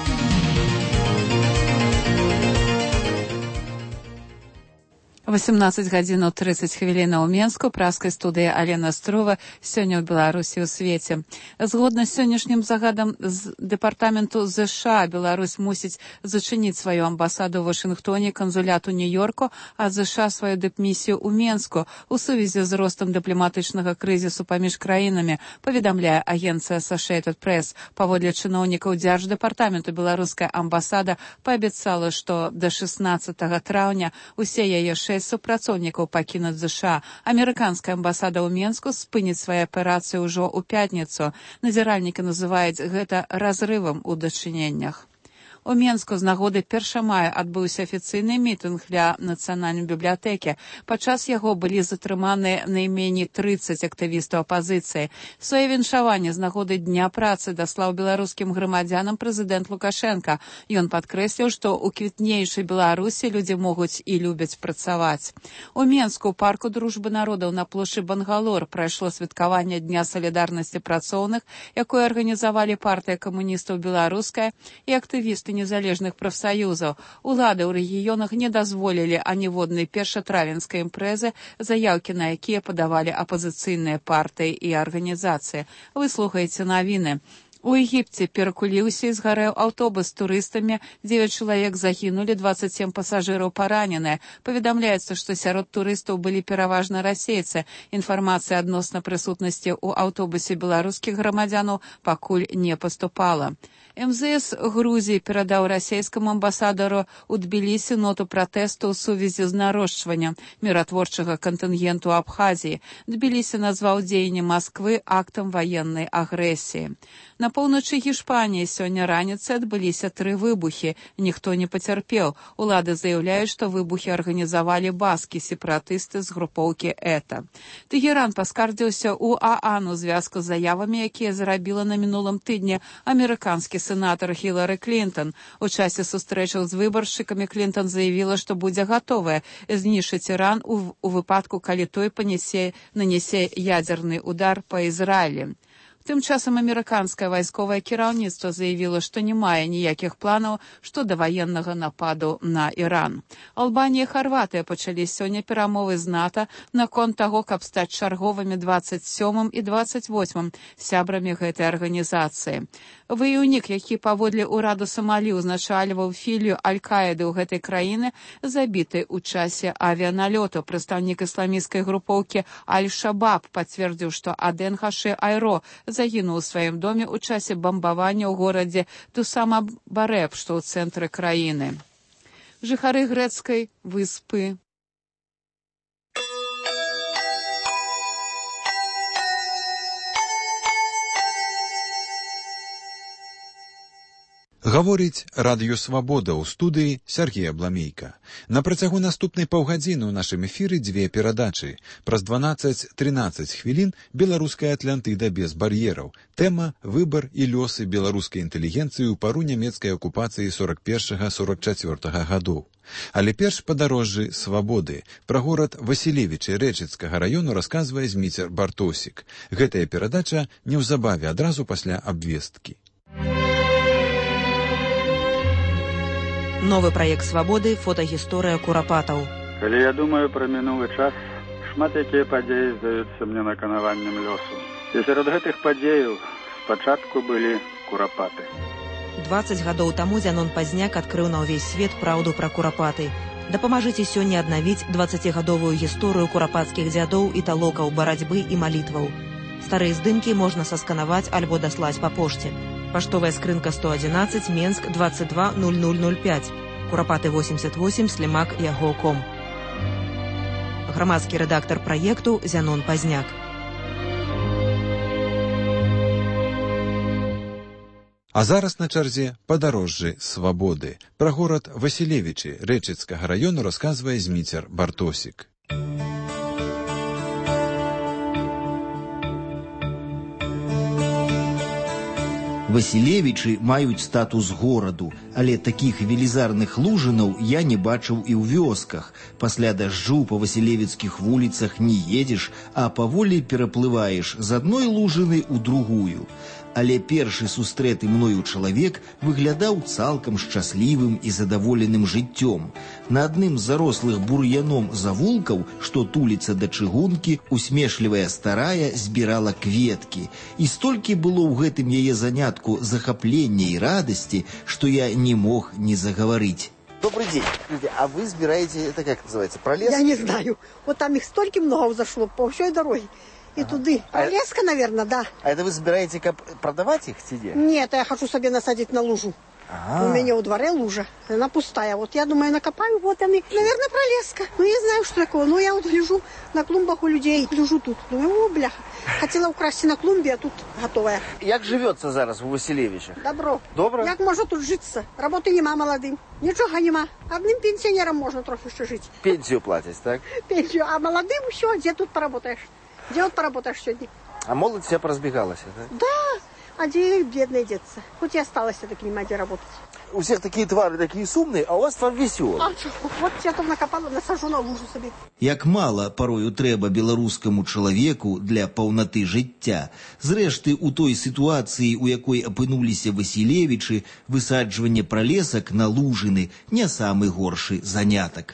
В 18 гадзін 30 хвілін у Менску, праскай студыі Алена Строва, сёння ў Беларусі ў свеце. Згодна з сённяшнім загадам з Дэпартаменту ЗША, Беларусь мусіць зачыніць сваю амбасаду ў Вашынгтоне, канзулят у Нью-Йорку, а ЗША сваю дыпмісію ў Менску у сувязі з ростам дыпламатычнага крызісу паміж краінамі, паведамляе агенцыя Associated Press. Паводле чыноўнікаў Дзярждэпартаменту беларуская амбасада паабяцала, што да 16 траўня усе яе 6 супрацоўнікаў пакінуць ЗША. Амерыканская амбасада ў Менску спыніць свае аперацыі ўжо ў пятніцу. Назіральнікі называюць гэта разрывам у дачыненнях. У Менску з нагоды 1 мая адбыўся афіцыйны мітынг для нацыянальнай бібліятэкі. Падчас яго былі затрыманы найменей 30 актывістаў апазіцыі. Свае віншаванне з нагоды Дня працы даслаў беларускім грамадзянам прэзідэнт Лукашенка. Ён падкрэсліў, што ў квітнейшай Беларусі людзі могуць і любяць працаваць. У Менску ў парку дружбы народаў на плошчы Бангалор прайшло святкаванне Дня салідарнасці працоўных, якое арганізавалі партыя камуністаў беларуская і актывісты незалежных прафсаюзаў. Улады ў рэгіёнах не дазволілі аніводнай першатравенскай імпрэзы, заяўкі на якія падавалі апазіцыйныя партыі і арганізацыі. Вы слухаеце навіны. У Егіпце перакуліўся і згарэў аўтобус з турыстамі, 9 чалавек загінулі, 27 пасажыраў параненыя. Паведамляецца, што сярод турыстаў былі пераважна расейцы. Інфармацыя адносна прысутнасці ў аўтобусе беларускіх грамадзянаў пакуль не паступала. МЗС Грузіі перадаў расейскаму амбасадару ў Тбілісі ноту пратэсту ў сувязі з нарошчваннем міратворчага кантынгенту Абхазіі. Тбілісі назваў дзеянні Масквы актам ваеннай агрэсіі. На поўначы Гішпаніі сёння раніцай адбыліся 3 выбухі. Ніхто не пацярпеў. Улады заяўляюць, што выбухі арганізавалі баскі, сепаратысты з групоўкі ЭТА. Тэгеран паскардзіўся ў ААН у звязку з заявамі, якія зрабіла на мінулым тыдні амерыканскі сенатар Хілары Клінтон. У часе сустрэчаў з выбаршчыкамі Клінтон заявіла, што будзе гатовая знішчыць Іран у выпадку, калі той нанесе ядзерны удар па Ізраілі. Тым часам амерыканскае вайсковае кіраўніцтва заявіла, што не мае ніякіх планаў што да ваеннага нападу на Іран. Албанія і Харватыя пачалі сёння перамовы з НАТО наконт таго, каб стаць чарговымі 27 і 28 сябрамі гэтай арганізацыі. Ваяўнік, які паводле ўраду Самалі ўзначальваў філію Аль-Каіды ў гэтай краіны, забіты ў часе авіяналёту. Прадстаўнік ісламісцкай групоўкі Аль-Шабаб пацвердзіў, што Аден Хаши Айро загінуў у сваім доме ў часе бамбавання ў горадзе Тусама-Бареб, што ў цэнтры краіны. Жыхары грэцкай выспы Гаворыць радыёвабода ў студыі Сергея Бламейка. На працягу наступнай паўгадзіны ў нашым эфіры 2 перадачы. Праз 12-13 хвілін беларуская Атлантыда без бар'ераў. Тэма «Выбар і лёсы беларускай інтэлігенцыі ў пару нямецкай акупацыі 41-44 гадоў». Але перш падарожжы свабоды. Пра горад Васілевічы Рэчыцкага раёну расказвае Зміцер Бартосік. Гэтая перадача неўзабаве адразу пасля абвесткі. Новы праект свабоды, фотагісторыя курапатаў. Калі я думаю пра мінулы час, шмат якія падзеі здаюцца мне наканаваннем лёсу. І сярод гэтых падзеяў спачатку былі курапаты. 20 гадоў таму Зянон Пазняк адкрыў на ўвесь свет праўду пра курапаты. Дапамажыце сёння аднавіць 20гадовую гісторыю курапацкіх дзядоў і талокаў барацьбы і малітваў. Старыя здымкі можна сасканаваць альбо даслаць па пошце. Паштовая скрынка 111, Менск, 220005. Курапаты 88, Слімак, Яго.ком. Грамадскі рэдактар праекту Зянон Пазняк. А зараз на чарзе падарожжы свабоды. Пра горад Васілевічы Рэчыцкага раёну расказвае Зміцер Бартосік. Васілевічы маюць статус гораду, але такіх велізарных лужынаў я не бачыў і ў вёсках. Пасля дажджу па васілевіцкіх вуліцах не едзеш, а паволі пераплываеш з адной лужыны ў другую. Але першы сустрэты мною чалавек выглядаў цалкам шчаслівым і задаволеным жыццём. На адным з зарослых бур'яном завулкаў, што туліцца да чыгункі, усмешлівая старая збірала кветкі. І столькі было ў гэтым яе занятку захаплення і радасці, што я не мог не заговорить. Добрый день. А вы собираете, это как называется, пролесок? Я не знаю. Вот там их столько много зашло по всей дороге. И туды. Пролеска, наверное, да. А это вы собираете продавать их тебе? Нет, я хочу себе насадить на лужу. У меня у дворе лужа, она пустая. Вот я думаю, накопаю, вот они. Наверное, пролеска. Ну, я знаю, что такое. Но я вот лежу на клумбах у людей. Лежу тут. Думаю, о, бляха. Хотела украсть на клумбе, а тут готовая. Як живется зараз у Василевичах? Добро. Добро? Як можно тут житься? Работы нема молодым. Ничего нема. Одним пенсионерам можно трохи еще жить. Пенсию платить, так? Пенсию. А молодым все, где тут поработаешь? Где вот поработаешь сегодня? А молодь вся поразбегалась, так? Да. А где бедные деться? Хоть и осталось, я так не могу работать. У всех такие твары, такие сумные, а у вас там веселые. А что? Вот я там накопала, насажу на лужу себе. Як мала парою трэба беларускаму чалавеку для паўнаты жыцця. Зрэшты, у той сітуацыі, у якой апынуліся Васілевічы, высаджванне пралесак на лужыны не самы горшы занятак.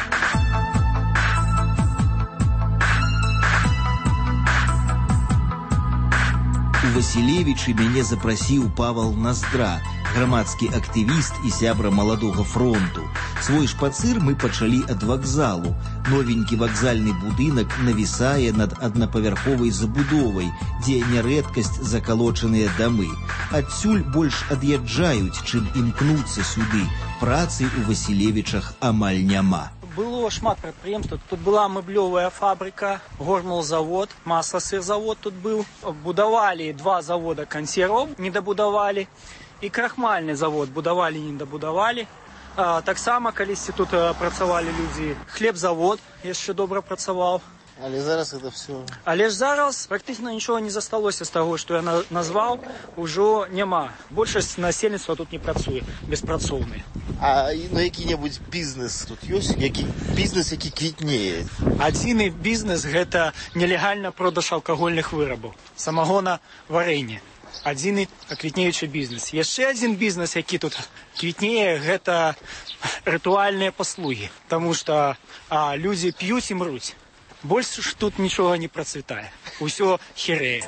У Васілевічы мяне запрасіў Павал Наздра, грамадскі актывіст і сябра маладога фронту. Свой шпацыр мы пачалі ад вакзалу. Новенькі вакзальны будынак навісае над аднапавярховай забудовай, дзе нярэдкасць закалочаныя дамы. Адсюль больш ад'язджаюць, чым імкнуцца сюды. Працы у Васілевічах амаль няма. Было шмат прадпрыемстваў. Тут была мэблёвая фабрыка, гормолзавод, масласырзавод тут быў. Будавалі 2 завода кансерваў, не дабудавалі. І крахмальны завод будавалі, не дабудавалі. Таксама калісьці тут працавалі людзі. Хлебзавод яшчэ добра працаваў. Але зараз это все. Але ж зараз практычна нічога не засталося з таго, што я назваў, ужо няма. Большасць насельніцтва тут не працуе, беспрацоўныя. А ну які-небудзь бізнес тут ёсць? Які бізнес, які квітнее? Адзіны бізнес гэта нелегальны продаж алкагольных вырабаў, самагона, варэння. Адзіны квітнеючы бізнес. Яшчэ адзін бізнес, які тут квітнее, гэта рытуальныя паслугі, таму што людзі п'юць і мруць. Больш тут нічога не працвітае. Усё хірэе.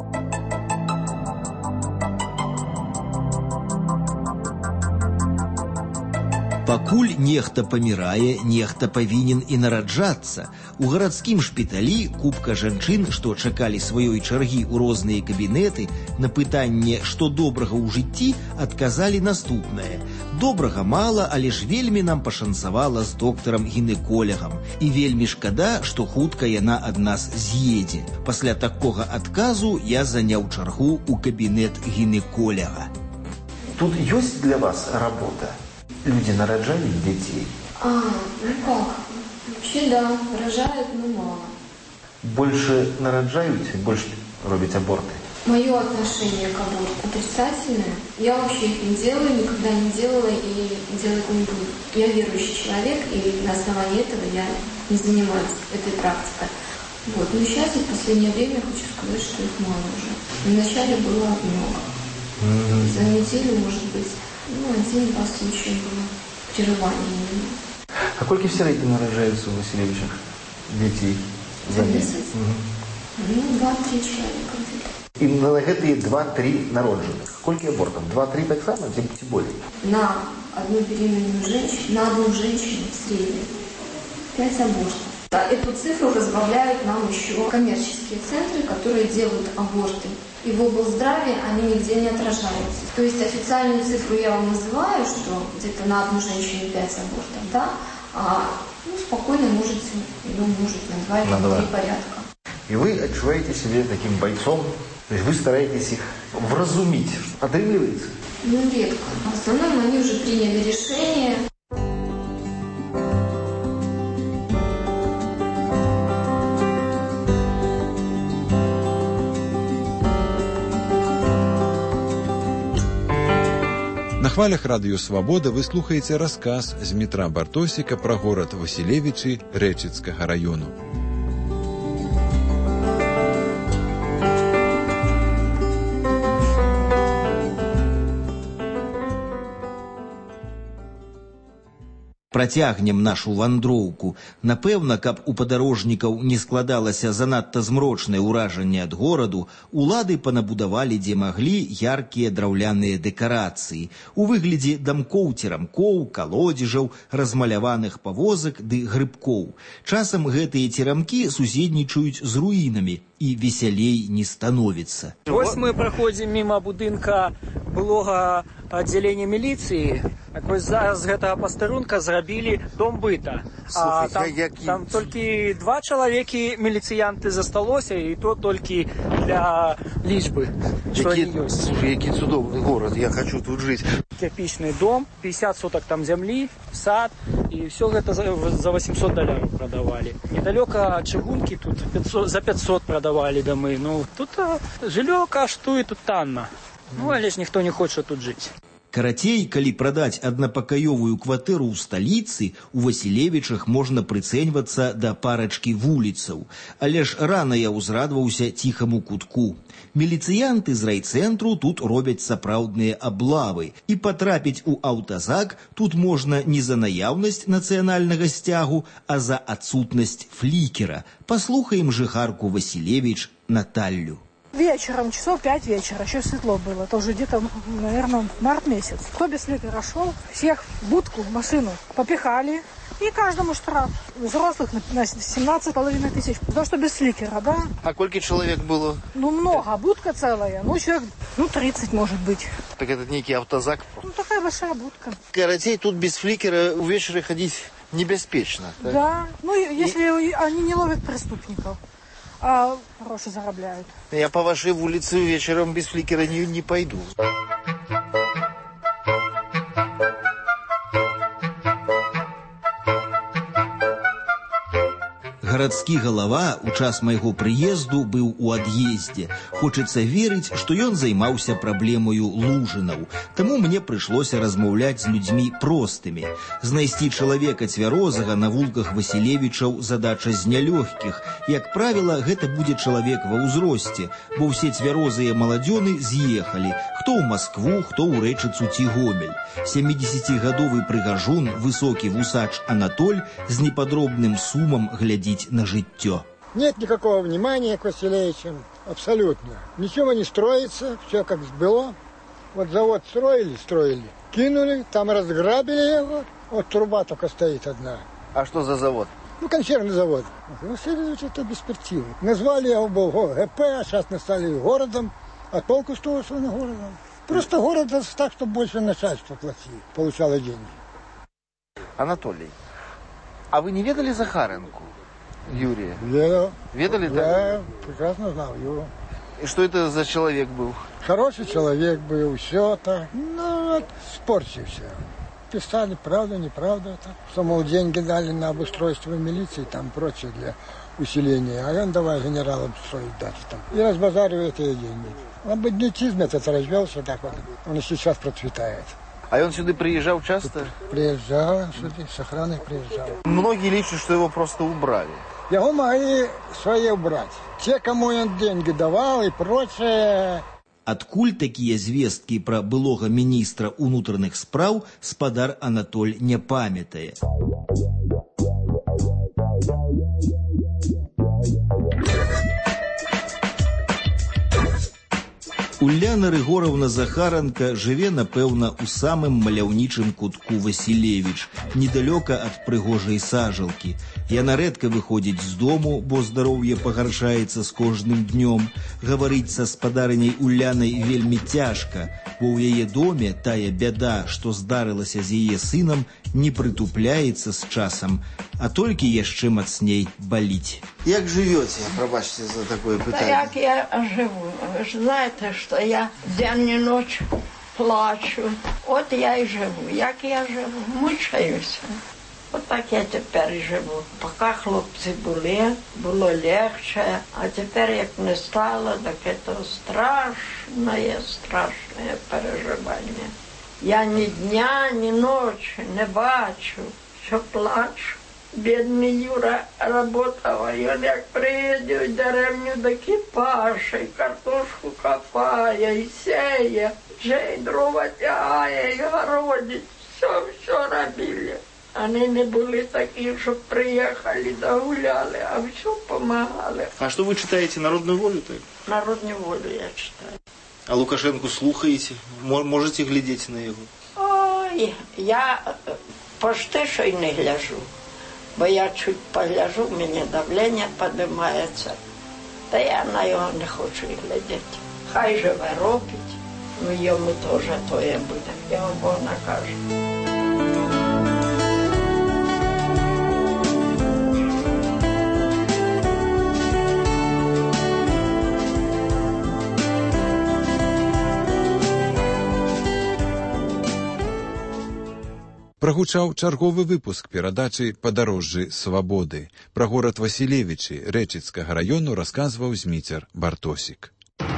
Пакуль нехта памірае, нехта павінен і нараджацца. У гарадскім шпіталі купка жанчын, што чакалі сваёй чаргі ў розныя кабінеты, на пытанне, што добрага ў жыцці, адказалі наступнае. Добрага мала, але ж вельмі нам пашанцавала з доктарам-гінеколегам. І вельмі шкада, што хутка яна ад нас з'едзе. Пасля такога адказу я заняў чаргу ў кабінет гінеколега. Тут ёсць для вас работа? Люди нарожают детей? Ну как? Вообще да, рожают, но мало. Больше нарожают, больше робить аборты? Мое отношение к аборту отрицательное. Я вообще их не делаю, никогда не делала и делать не буду. Я верующий человек, и на основании этого я не занимаюсь этой практикой. Вот. Но сейчас, в последнее время, хочу сказать, что их мало уже. Вначале было много. За неделю, может быть, 1-2 случая было прерывания. А сколько в среднем нарожаются у Василевичах детей за месяц? 2-3 человека где-то. И на гэтые 2-3 народженных. Сколько абортов? 2-3 так само, тем более? На одну беременную женщину, на одну женщину в среднем 5 абортов. Эту цифру разбавляют нам еще коммерческие центры, которые делают аборты. И в облздраве они нигде не отражаются. То есть официальную цифру я вам называю, что где-то на одну женщину 5 абортов, да? Спокойно можете, может на 2 или 3 порядка. И вы отчуваете себя таким бойцом, то есть вы стараетесь их вразумить. Отрывливается? Редко. В основном они уже приняли решение. На хвалях радыё «Свабода» вы слухаеце расказ з Дмітра Бартосіка пра горад Васілевічы Рэчыцкага раёну. Працягнем нашу вандроўку. Напэўна, каб у падарожнікаў не складалася занадта змрочнае ўражанне ад гораду, улады панабудавалі, дзе маглі, яркія драўляныя дэкарацыі у выглядзе дамкоў-церамкоў, калодзежаў, размаляваных павозак ды грыбкоў. Часам гэтыя церамкі суседнічаюць з руінамі, і весялей не становіцца. Вось мы праходзім міма будынка былога аддзялення міліцыі. Так вось зараз з гэтага пастарунка зрабілі дом быта. Там толькі 2 чалавекі міліцыянты засталося, і то толькі для лічбы, што они ёсць. Слушай, які цудоўны горад, я хочу тут жыць. Кирпичный дом, 50 соток там земли, сад, и все это за $800 продавали. Недалеко от Чыгунки тут за 500 продавали домы. Ну, тут жилье коштует тут танно. Ну, але ж никто не хочет тут жить. Карацей, калі прадаць аднапакаёвую кватэру ў сталіцы, у Васілевічах можна прыцэньвацца да парачкі вуліцаў. Але ж рана я ўзрадваўся ціхаму кутку. Міліцыянты з райцэнтру тут робяць сапраўдныя аблавы, і патрапіць у аўтазак тут можна не за наяўнасць нацыянальнага сцягу, а за адсутнасць флікера. Паслухаем жыхарку Васілевіч Наталью. Вечером, часов 5 вечера, еще светло было. Это уже где-то, наверное, март месяц. Кто без фликера шел, всех в будку, в машину попихали. И каждому штраф. Взрослых на 17,5 тысяч. Потому что без фликера, да? А сколько человек было? Ну, много. Будка целая. Ну, человек, 30, может быть. Так это некий автозак? Ну, такая большая будка. Каратей, тут без фликера у вечера ходить небеспечно. Так? Да. Ну, если они не ловят преступников. А гроши заробляют. Я по вашей улице вечером без фликера не пойду. Гарадскі галава ў час майго прыезду быў у ад'ездзе. Хочацца верыць, што ён займаўся праблемаю лужынаў. Таму мне прыйшлося размаўляць з людзьмі простымі. Знайсці чалавека цвярозага на вулках Васілевічаў задача з нялёгкіх. Як правіла, гэта будзе чалавек ва ўзросце, бо ўсе цвярозыя маладзёны з'ехалі. Хто ў Маскву, хто ў Рэчыцу ці Гомель. 70-гадовы прыгажун, высокі вусач Анатоль з непадробным сумам глядзіць на жыццё. Нет никакого внимания к Василевичам, абсолютно. Ничего не строится, все как было. Вот завод строили, кинули, там разграбили его, вот труба только стоит одна. А что за завод? Ну, консервный завод. Васильевич это бесперспективно. Назвали его ГП, а сейчас назвали городом, а толку с того, что он городом. Просто город так, чтобы больше начальство получало деньги. Анатолий, а вы не ведали Захаренку? Юрия? Ведал. Ведали, да? Я прекрасно знал его. И что это за человек был? Хороший человек был, все так. Ну, вот, спорьте все. Писали, правда, неправда. Так. Что, мол, деньги дали на обустройство милиции, там, прочее, для усиления. А он давай генералам строить дальше там. И разбазаривает эти деньги. Он бандитизм этот развелся, так вот. Он и сейчас процветает. А он сюда приезжал часто? Приезжал сюда, с охраной приезжал. Многие лечат, что его просто убрали. Его могли свои убрать. Те, кому он деньги давал и прочее. Адкуль такія звесткі пра былога міністра ўнутраных спраў спадар Анатоль не памятае. Уляна Рыгоровна Захаранка жыве, напэўна, у самым маляўнічым кутку Васілевіч, недалёка ад прыгожай сажалкі. Яна рэдка выходзіць з дому, бо здароўе пагаршаецца з кожным днём. Гаварыць са спадарыняй Улянай вельмі цяжка, бо ў яе доме тая бяда, што здарылася з яе сынам, не прытупляецца з часам, а толькі яшчэ мацней баліць. Як жывёце? Прабачце за такое пытанне. Та як я живу? Ви ж знаєте, що я день і ніч плачу. От я і живу. Як я живу? Мучаюся. От так я тепер і живу. Поки хлопці були, було легше, а тепер як не стало, так це страшне переживання. Я ні дня, ні ночі не бачу, що плачу. Бідний Юра работав, а він як приїде в деревню, так і паше, і картошку копає, і сеє, вже й дрова тягає, і городить, все робили. Вони не були такі, щоб приїхали, да гуляли, а все допомагали. А що ви читаєте, народну волю? Так? Народну волю я читаю. А Лукашенку слухаєте? Можете глядіти на його? Ой, я почти що й не гляжу. Бо я чуть погляжу, мені давлення піднімається. Та я на його не хочу і глядіти. Хай живе, робить, ну йому теж тоє буде. Його Бог накаже. Прагучаў чарговы выпуск перадачы «Падарожжы свабоды». Пра горад Васілевічы Рэчыцкага раёну расказваў Зміцер Бартосік.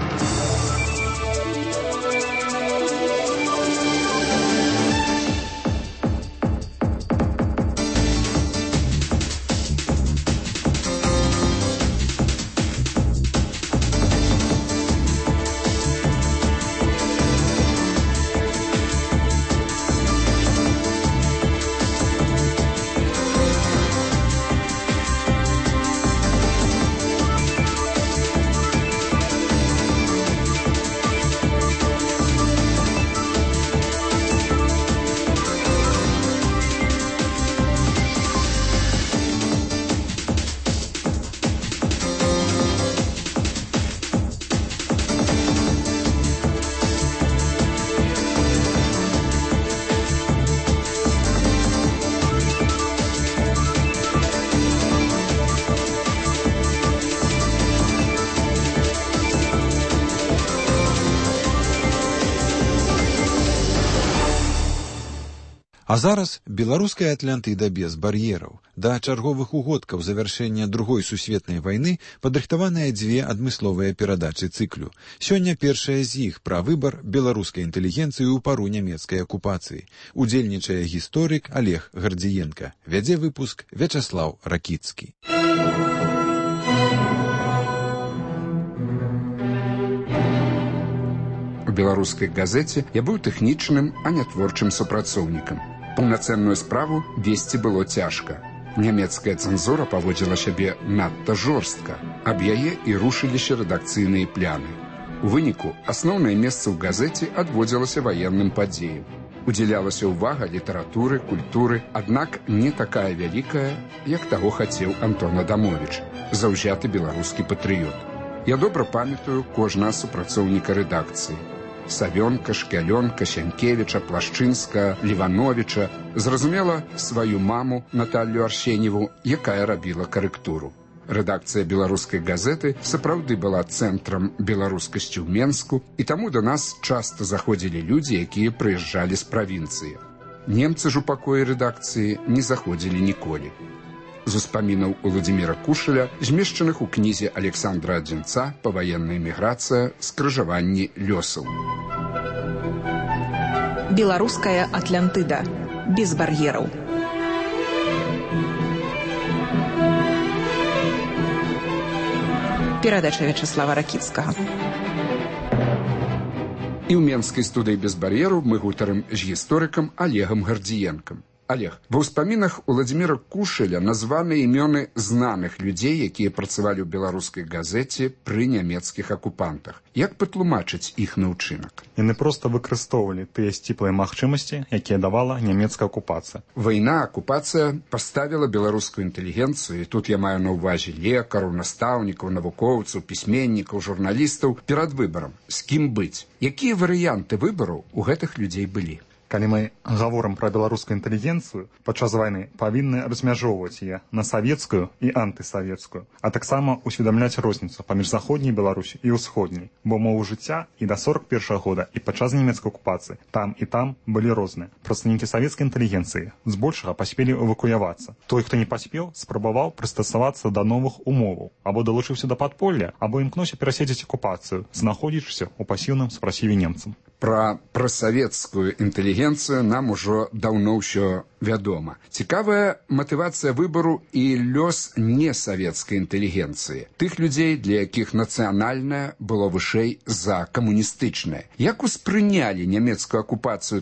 А зараз беларуская Атлантыда без бар'ераў. Да чарговых угодкаў завяршэння другой сусветнай вайны падрыхтаваныя дзве адмысловыя перадачы цыклю. Сёння першая з іх пра выбар беларускай інтэлігенцыі ў пару нямецкай акупацыі. Удзельнічае гісторык Олег Гардзіенка. Вядзе выпуск Вячаслаў Ракіцкі. У беларускай газеце я быў тэхнічным, а не творчым супрацоўнікам. Паўнацэнную справу весці было цяжка. Нямецкая цэнзура паводзіла сябе надта жорстка. Аб яе і рушыліся рэдакцыйныя пляны. У выніку асноўнае месца ў газеце адводзілася ваенным падзеям. Удзялялася ўвага літаратуры, культуры, аднак не такая вялікая, як таго хацеў Антон Адамовіч, заўзяты беларускі патрыёт. Я добра памятаю кожнага супрацоўніка рэдакцыі. Савёнка, Шкялёнка, Сянкевіча, Плашчынска, Лівановіча, зразумела сваю маму Наталью Арсеньеву, якая рабіла карэктуру. Рэдакцыя беларускай газеты сапраўды была цэнтрам беларускасці ў Менску, і таму да нас часта заходзілі людзі, якія прыязджалі з правінцыі. Немцы ж у пакоі рэдакцыі не заходзілі ніколі. З успамінаў Уладзіміра Кушаля, змешчаных у кнізе Александра Адзінца «Паваенная міграцыя. Скрыжаванні лёсаў». Беларуская Атлантыда. Без бар'ераў. Перадача Вячаслава Ракіцкага. І ў менскай студыі без бар'еру мы гутарым з гісторыкам Олегам Гардзіенкам. Олег, ва ўспамінах Уладзіміра Кушеля названы імёны знаных людзей, якія працавалі ў беларускай газеце пры нямецкіх акупантах. Як патлумачыць іх на ўчынак? Яны проста выкарыстоўвалі тыя сціплыя магчымасці, якія давала нямецкая акупацыя. Вайна, акупацыя паставіла беларускую інтэлігенцыю, і тут я маю на ўвазе лекараў, настаўнікаў, навукоўцаў, пісьменнікаў, журналістаў перад выбарам. З кім быць? Якія варыянты выбараў у гэтых людзей былі? Калі мы гаворым пра беларускую інтэлігенцыю, падчас вайны павінны размяжоўваць яе на савецкую і антысавецкую, а таксама усведамляць розніцу паміж заходняй Беларусі і ўсходняй, бо умовы жыцця і да 41-го года, і падчас нямецкай акупацыі там былі розныя. Прадстаўнікі савецкай інтэлігенцыі збольшага паспелі эвакуявацца. Той, хто не паспеў, спрабаваў прыстасавацца да новых умоваў, або далучыўся да падполля, або імкнуўся пераседзець акупацыю, знаходзячыся ў пасіўным спраціве немцам. Пра савецкую інтэлігенцыю нам ужо даўно ўсё вядома. Цікавая матывацыя выбару і лёс несавецкай інтэлігенцыі. Тых людзей, для якіх нацыянальнае было вышэй за камуністычнае. Як успрынялі нямецкую акупацыю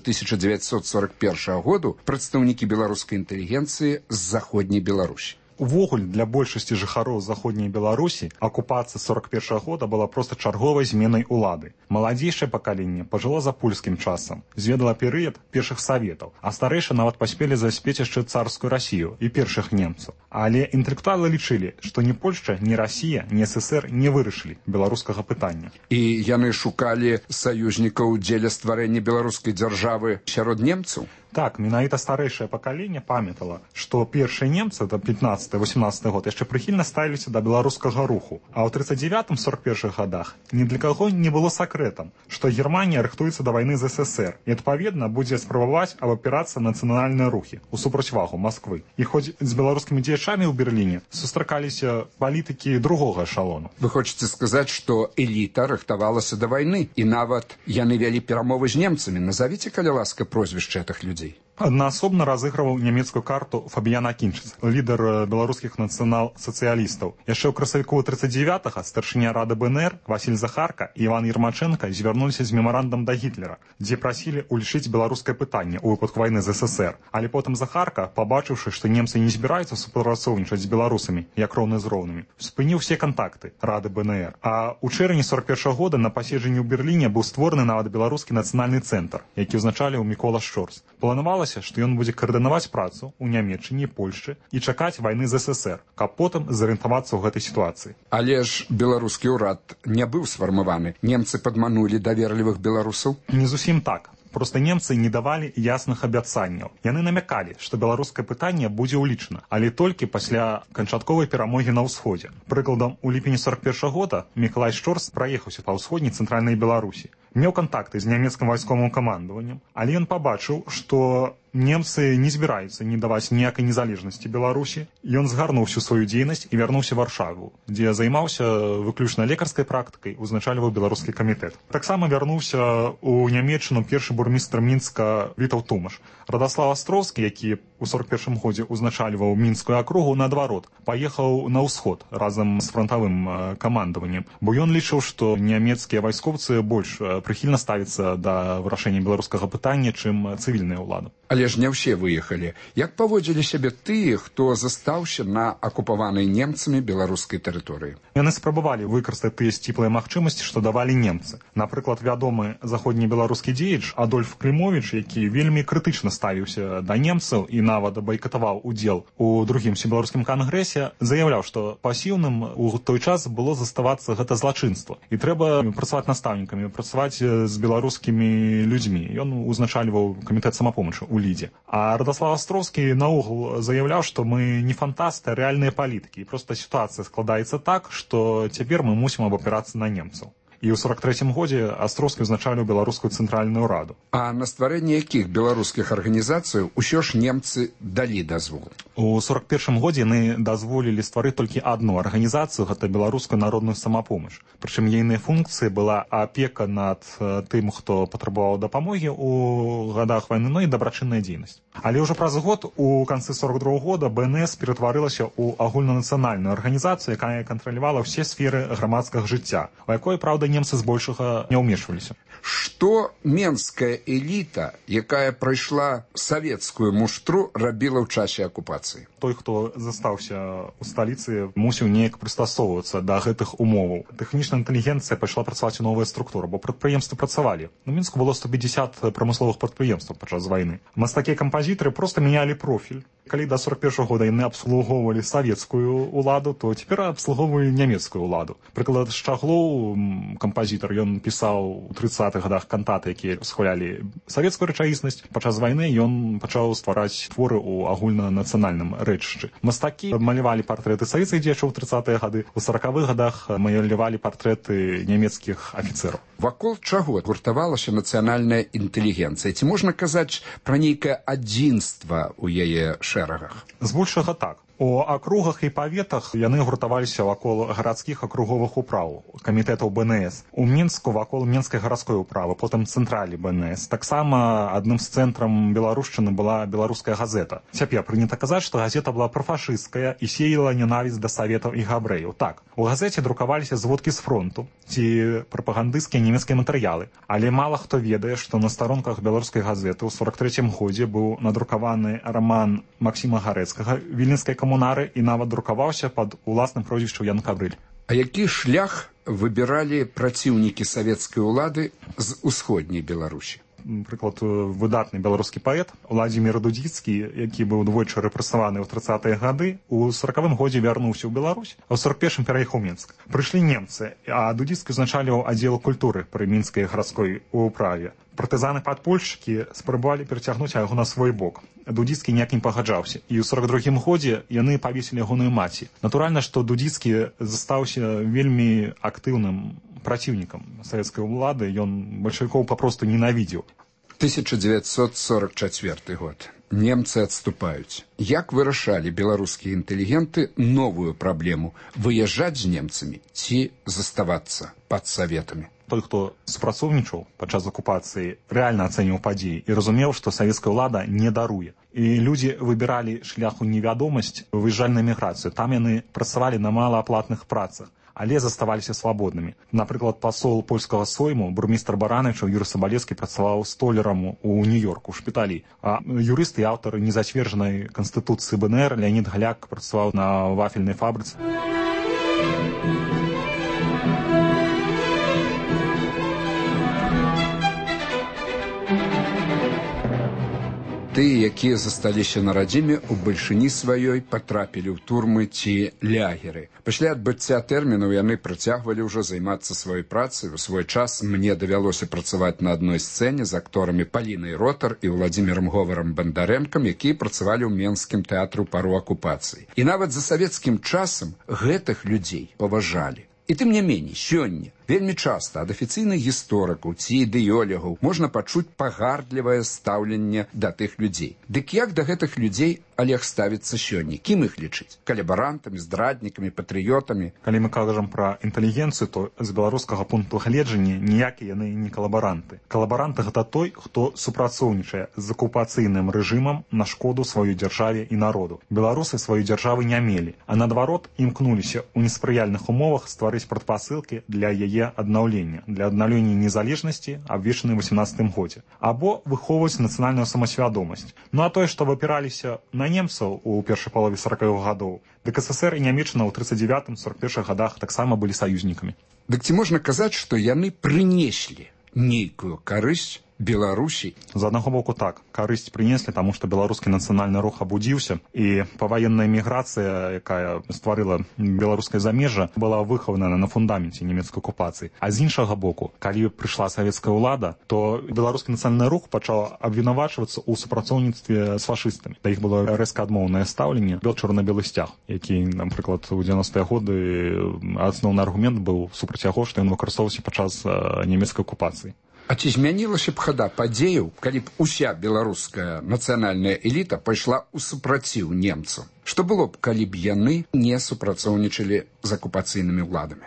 1941 году прадстаўнікі беларускай інтэлігенцыі з заходняй Беларусі? Увогуле, для большасці жыхароў заходняй Беларусі акупацыя 41-го года была проста чарговай зменай улады. Маладзейшае пакаленне пажыло за польскім часам, зведала перыяд першых саветаў, а старэйшыя нават паспелі заспець яшчэ царскую Расію і першых немцаў. Але інтэлектуалы лічылі, што ні Польшча, ні Расія, ні СССР не вырашылі беларускага пытання. І яны шукалі саюзнікаў дзеля стварэння беларускай дзяржавы сярод немцаў? Так, менавіта старэйшае пакаленне памятала, што першыя немцы да 15-18 год яшчэ прыхільна ставіліся да беларускага руху, а ў 39-41 годах ні для каго не было сакрэтам, што Германія рыхтуецца да вайны з СССР і, адпаведна, будзе спрабаваць абапірацца на нацыянальныя рухі ў супроцьвагу Масквы. І хоць з беларускімі дзеячамі ў Берліне сустракаліся палітыкі другога эшалону. Вы хочаце сказаць, што эліта рыхтавалася да вайны, і нават яны вялі перамовы з немцамі. Назавіце, калі ласка, прозвішча гэтых людзей. Аднаасобна разыгрываў нямецкую карту Фабіян Акінчыц, лідар беларускіх нацыянал-сацыялістаў. Яшчэ ў красавіку 39-га старшыня Рады БНР Васіль Захарка і Іван Ермачэнка звярнуліся з мемарандам да Гітлера, дзе прасілі улічыць беларускае пытанне ў выпадку вайны з СССР. Але потым Захарка, пабачыўшы, што немцы не збіраюцца супрацоўнічаць з беларусамі, як роўны з роўнымі, спыніў усе кантакты Рады БНР. А ў чэрвені 41-го года на паседжанні ў Берліне быў створаны нават беларускі нацыянальны цэнтр, які ўзначаліў Мікола Шчорс. Планавалася, што ён будзе каардынаваць працу ў Нямеччыне і Польшчы і чакаць вайны з СССР, каб потым зарыентавацца ў гэтай сітуацыі. Але ж беларускі ўрад не быў сфармаваны. Немцы падманулі даверлівых беларусаў? Не зусім так. Проста немцы не давалі ясных абяцанняў. Яны намякалі, што беларускае пытанне будзе ўлічана, але толькі пасля канчатковай перамогі на ўсходзе. Прыкладам, у ліпені 41-го года Мікалай Шчорс праехаўся па ўсходняй цэнтральнай Беларусі. Меў кантакты з нямецкім вайсковым камандаваннем, але ён пабачыў, што немцы не збіраюцца не даваць ніякай незалежнасці Беларусі. Ён згарнуў всю сваю дзейнасць і вярнуўся ў Варшаву, дзе займаўся выключна лекарскай практыкай, узначальваў беларускі камітэт. Таксама вярнуўся ў Нямецчыну першы бурмістр Мінска Вітаўт Тумаш. Радаслав Астроўскі, які ў 41-м годзе узначальваў мінскую акругу, наадварот, паехаў на ўсход разам з фронтавым камандаваннем, бо ён лічыў, што нямецкія вайскоўцы больш прыхільна ставіцца да вырашэння беларускага пытання, чым цывільная ўлада. Але ж не ўсе выехалі. Як паводзілі сябе тыя, хто застаўся на акупаванай немцамі беларускай тэрыторыі? Яны спрабавалі выкарыстаць тыя сціплыя магчымасці, што давалі немцы. Напрыклад, вядомы заходнебеларускі дзеяч Адольф Клімовіч, які вельмі крытычна ставіўся да немцаў і нават байкатаваў удзел у другім усебеларускім кангрэсе, заяўляў, што пасіўным у той час было заставацца гэта злачынства. І трэба працаваць настаўнікамі, працаваць з беларускімі людзьмі. Ён узначальваў камітэт самапомачы у Лідзе. А Радаслав Астроўскі наогул заяўляў, што мы не фантасты, а рэальныя палітыкі. І проста сітуацыя складаецца так, што цяпер мы мусім абапірацца на немцаў. І ў 43-м годзе Астроўскі ўзначаліў беларускую цэнтральную раду. А на стварэнне якіх беларускіх арганізацыяў усё ж немцы далі дазвол? У 41-м годзе яны дазволілі стварыць толькі адну арганізацыю, гэта беларускую народную самапомач. Прычым ейнай функцыяй была апека над тым, хто патрабаваў дапамогі ў гадах вайны, ну і дабрачынная дзейнасць. Але ўжо праз год, у канцы 42-го года, БНС ператварылася ў агульнанацыянальную арганізацыю, якая кантралявала ўсе сферы грамадскага жыцця, у якой, праўда, немцы збольшага не ўмешваліся. Што менская эліта, якая прайшла савецкую муштру, рабіла ў часе акупацыі? Той, хто застаўся ў сталіцы, мусіў неяк прыстасоўвацца да гэтых умоваў. Тэхнічная інтэлігенцыя пайшла працаваць у новыя структуры, бо прадпрыемствы працавалі. У Мінску было 150 прамысловых прадпрыемстваў падчас вайны. Мастакі-кампазітары проста мянялі профіль. Калі да 41-го года яны абслугоўвалі савецкую ўладу, то цяпер абслугоўвалі нямецкую ўладу. Прыклад Шчаглоў, кампазітар, ён пісаў у 30-х годах кантаты, якія схвалялі савецкую рэчаіснасць. Падчас вайны ён пачаў ствараць творы ў агульнанацыянальным рэчышчы. Мастакі малявалі партрэты савецкіх дзеячоў у 30-е гады, у 40-х годах малявалі партрэты нямецкіх афіцэраў. Вакол чаго гуртавалася нацыянальная інтэлігенцыя? Ці можна казаць пра нейкае адзінства ў яе шэрагах? Збольшага так. У акругах і паветах яны гуртаваліся вакол гарадскіх акруговых управ, камітэтаў БНС. У Мінску вакол Менскай гарадской управы, потым цэнтралі БНС. Таксама адным з цэнтрам беларушчыны была беларуская газета. Цяпер прынята казаць, што газета была прафашысцкая і сеяла ненавісць да саветаў і габрэяў. Так, у газеце друкаваліся зводкі з фронту ці прапагандысцкія нямецкія матэрыялы. Але мала хто ведае, што на старонках беларускай газеты ў 43-м годзе быў надрукаваны раман Максіма Гарэцкага «Віленская камунары» і нават друкаваўся пад уласным прозвішчам Ян Кабрыль. А які шлях выбіралі праціўнікі савецкай улады з усходняй Беларусі? Прыклад, выдатны беларускі паэт Владзімір Дудзіцкі, які быў двойчы рэпрэсаваны ў 30-е гады, у 40-м годзе вярнуўся ў Беларусь, а ў 41-м пераехаў у Мінск. Прыйшлі немцы, а Дудзіцкі узначаліў аддзел культуры пры Мінскай гарадской управе. Партызаны-падпольшчыкі спрабавалі перацягнуць яго на свой бок. Дудзіцкі ніяк не пагаджаўся, і ў 42-м годзе яны павесілі ягоную маці. Натуральна, што Дудзіцкі застаўся вельмі актыўным праціўнікам савецкай улады, ён бальшавікоў папросту ненавідзеў. 1944 год. Немцы адступаюць. Як вырашалі беларускія інтэлігенты новую праблему – выязджаць з немцамі ці заставацца пад саветамі? Той, хто супрацоўнічаў падчас акупацыі, рэальна ацэніў падзеі і разумеў, што савецкая ўлада не даруе. І людзі выбіралі шлях у невядомасць, выязджалі на эміграцыю. Там яны працавалі на малааплатных працах, але заставаліся свабоднымі. Напрыклад, пасол польскага сойму, бурмістр Баранавічаў Юрый Сабалецкі працаваў столярам у Нью-Йорку, у шпіталі. А юрыст і аўтар незацверджанай канстытуцыі БНР Леонід Галяк працаваў на вафельнай фабрыцы. Тыя, якія засталіся на радзіме, у бальшыні сваёй патрапілі ў турмы ці лягеры. Пасля адбыцця тэрмінаў яны працягвалі ўжо займацца сваёй працай. У свой час мне давялося працаваць на адной сцэне з акторамі Палінай Ротар і Владзімірам Говарам Бандарэнкам, якія працавалі ў Менскім тэатру пару акупацыі. І нават за савецкім часам гэтых людзей паважалі. І тым не меней, сёння вельмі часта ад афіцыйных гісторыкаў ці ідэолягаў можна пачуць пагардлівае стаўленне да тых людзей. Дык як да гэтых людзей Олег ставіцца сёння? Кім іх лічыць? Калабарантамі, здраднікамі, патрыётамі? Калі мы кажам пра інтэлігенцыю, то з беларускага пункту гледжання ніякія яны не калабаранты. Калабаранты гэта той, хто супрацоўнічае з акупацыйным рэжымам на шкоду сваёй дзяржаве і народу. Беларусы сваёй дзяржавы не мелі, а наадварот імкнуліся ў неспрыяльных умовах стварыць прадпасылкі для яе аднаўлення, для аднаўлення незалежнасці, абвешчанай у 18-м годзе, або выхоўваць нацыянальную самасвядомасць. Ну а тое, што вапіраліся на немцаў у першай палове 40-х гадоў, дык СССР і Нямеччына ў 39-41 годах таксама былі саюзнікамі. Дык ці можна казаць, што яны прынеслі нейкую карысць Беларусі? З аднаго боку так, карысць прынеслі, таму што беларускі нацыянальны рух абудзіўся, і паваенная міграцыя, якая стварыла беларускае замежжа, была выхавана на фундаменце нямецкай акупацыі. А з іншага боку, калі прыйшла савецкая ўлада, то беларускі нацыянальны рух пачаў абвінавачвацца ў супрацоўніцтве з фашыстамі. Да іх было рэзка адмоўнае стаўленне, бел чорна-белы сцяг, які, напрыклад, у 90-е годы асноўны аргумент быў супраць яго, што ён выкарыстоўваўся падчас нямецкай акупацыі. А ці змянілася б хада падзеяў, калі б уся беларуская нацыянальная эліта пайшла ў супраціў немцам? Што было б, калі б яны не супрацоўнічалі з акупацыйнымі ўладамі?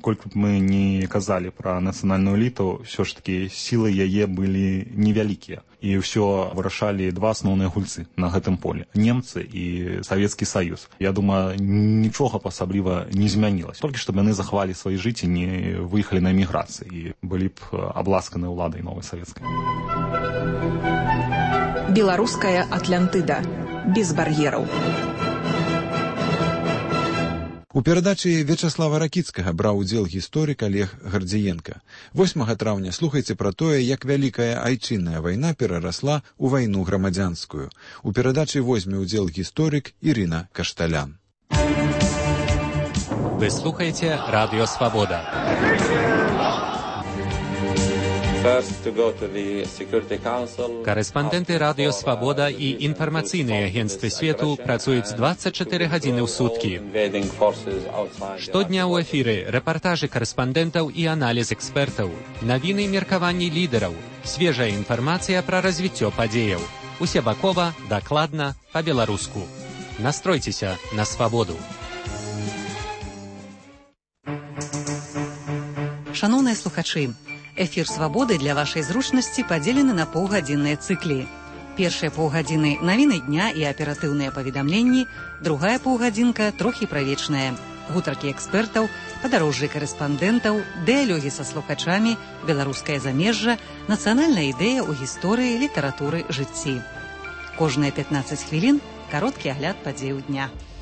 Колькі б мы не казалі пра нацыянальную эліту, ўсё ж такі сілы яе былі невялікія. І ўсё вырашалі два асноўныя гульцы на гэтым поле. Немцы і Савецкі Саюз. Я думаю, нічога асабліва не змянілася. Толькі што яны захавалі свае жыцці, не выехалі на эміграцыі і былі б абласканы ўладай новай савецкай. Беларуская Атлантыда. Без бар'ераў. У перадачы Вячаслава Ракіцкага браў удзел гісторык Олег Гардзіенка. 8 траўня слухайце пра тое, як вялікая айчынная вайна перарасла ў вайну грамадзянскую. У перадачы возьме удзел гісторык Ірына Кашталян. Вы слухаеце Радыё Свабода. Карэспандэнты Радыё Свабода і інфармацыйныя агенцтвы свету працуюць 24 гадзіны ў суткі. Штодня ў эфіры рэпартажы карэспандэнтаў і аналіз экспертаў, навіны і меркаванні лідараў, свежая інфармацыя пра развіццё падзеяў. Усебакова, дакладна, па-беларуску. Настройцеся на свабоду. Шаноўныя слухачы, эфір «Свабоды» для вашай зручнасці падзелены на паўгадзінныя цыклі. Першыя паўгадзіны – навіны дня і аператыўныя паведамленні, другая паўгадзінка – трохі правечная. Гутаркі экспертаў, падарожжы карэспандэнтаў, дыялогі са слухачамі, беларускае замежжа, нацыянальная ідэя ў гісторыі, літаратуры, жыцці. Кожныя 15 хвілін – кароткі агляд падзеяў дня.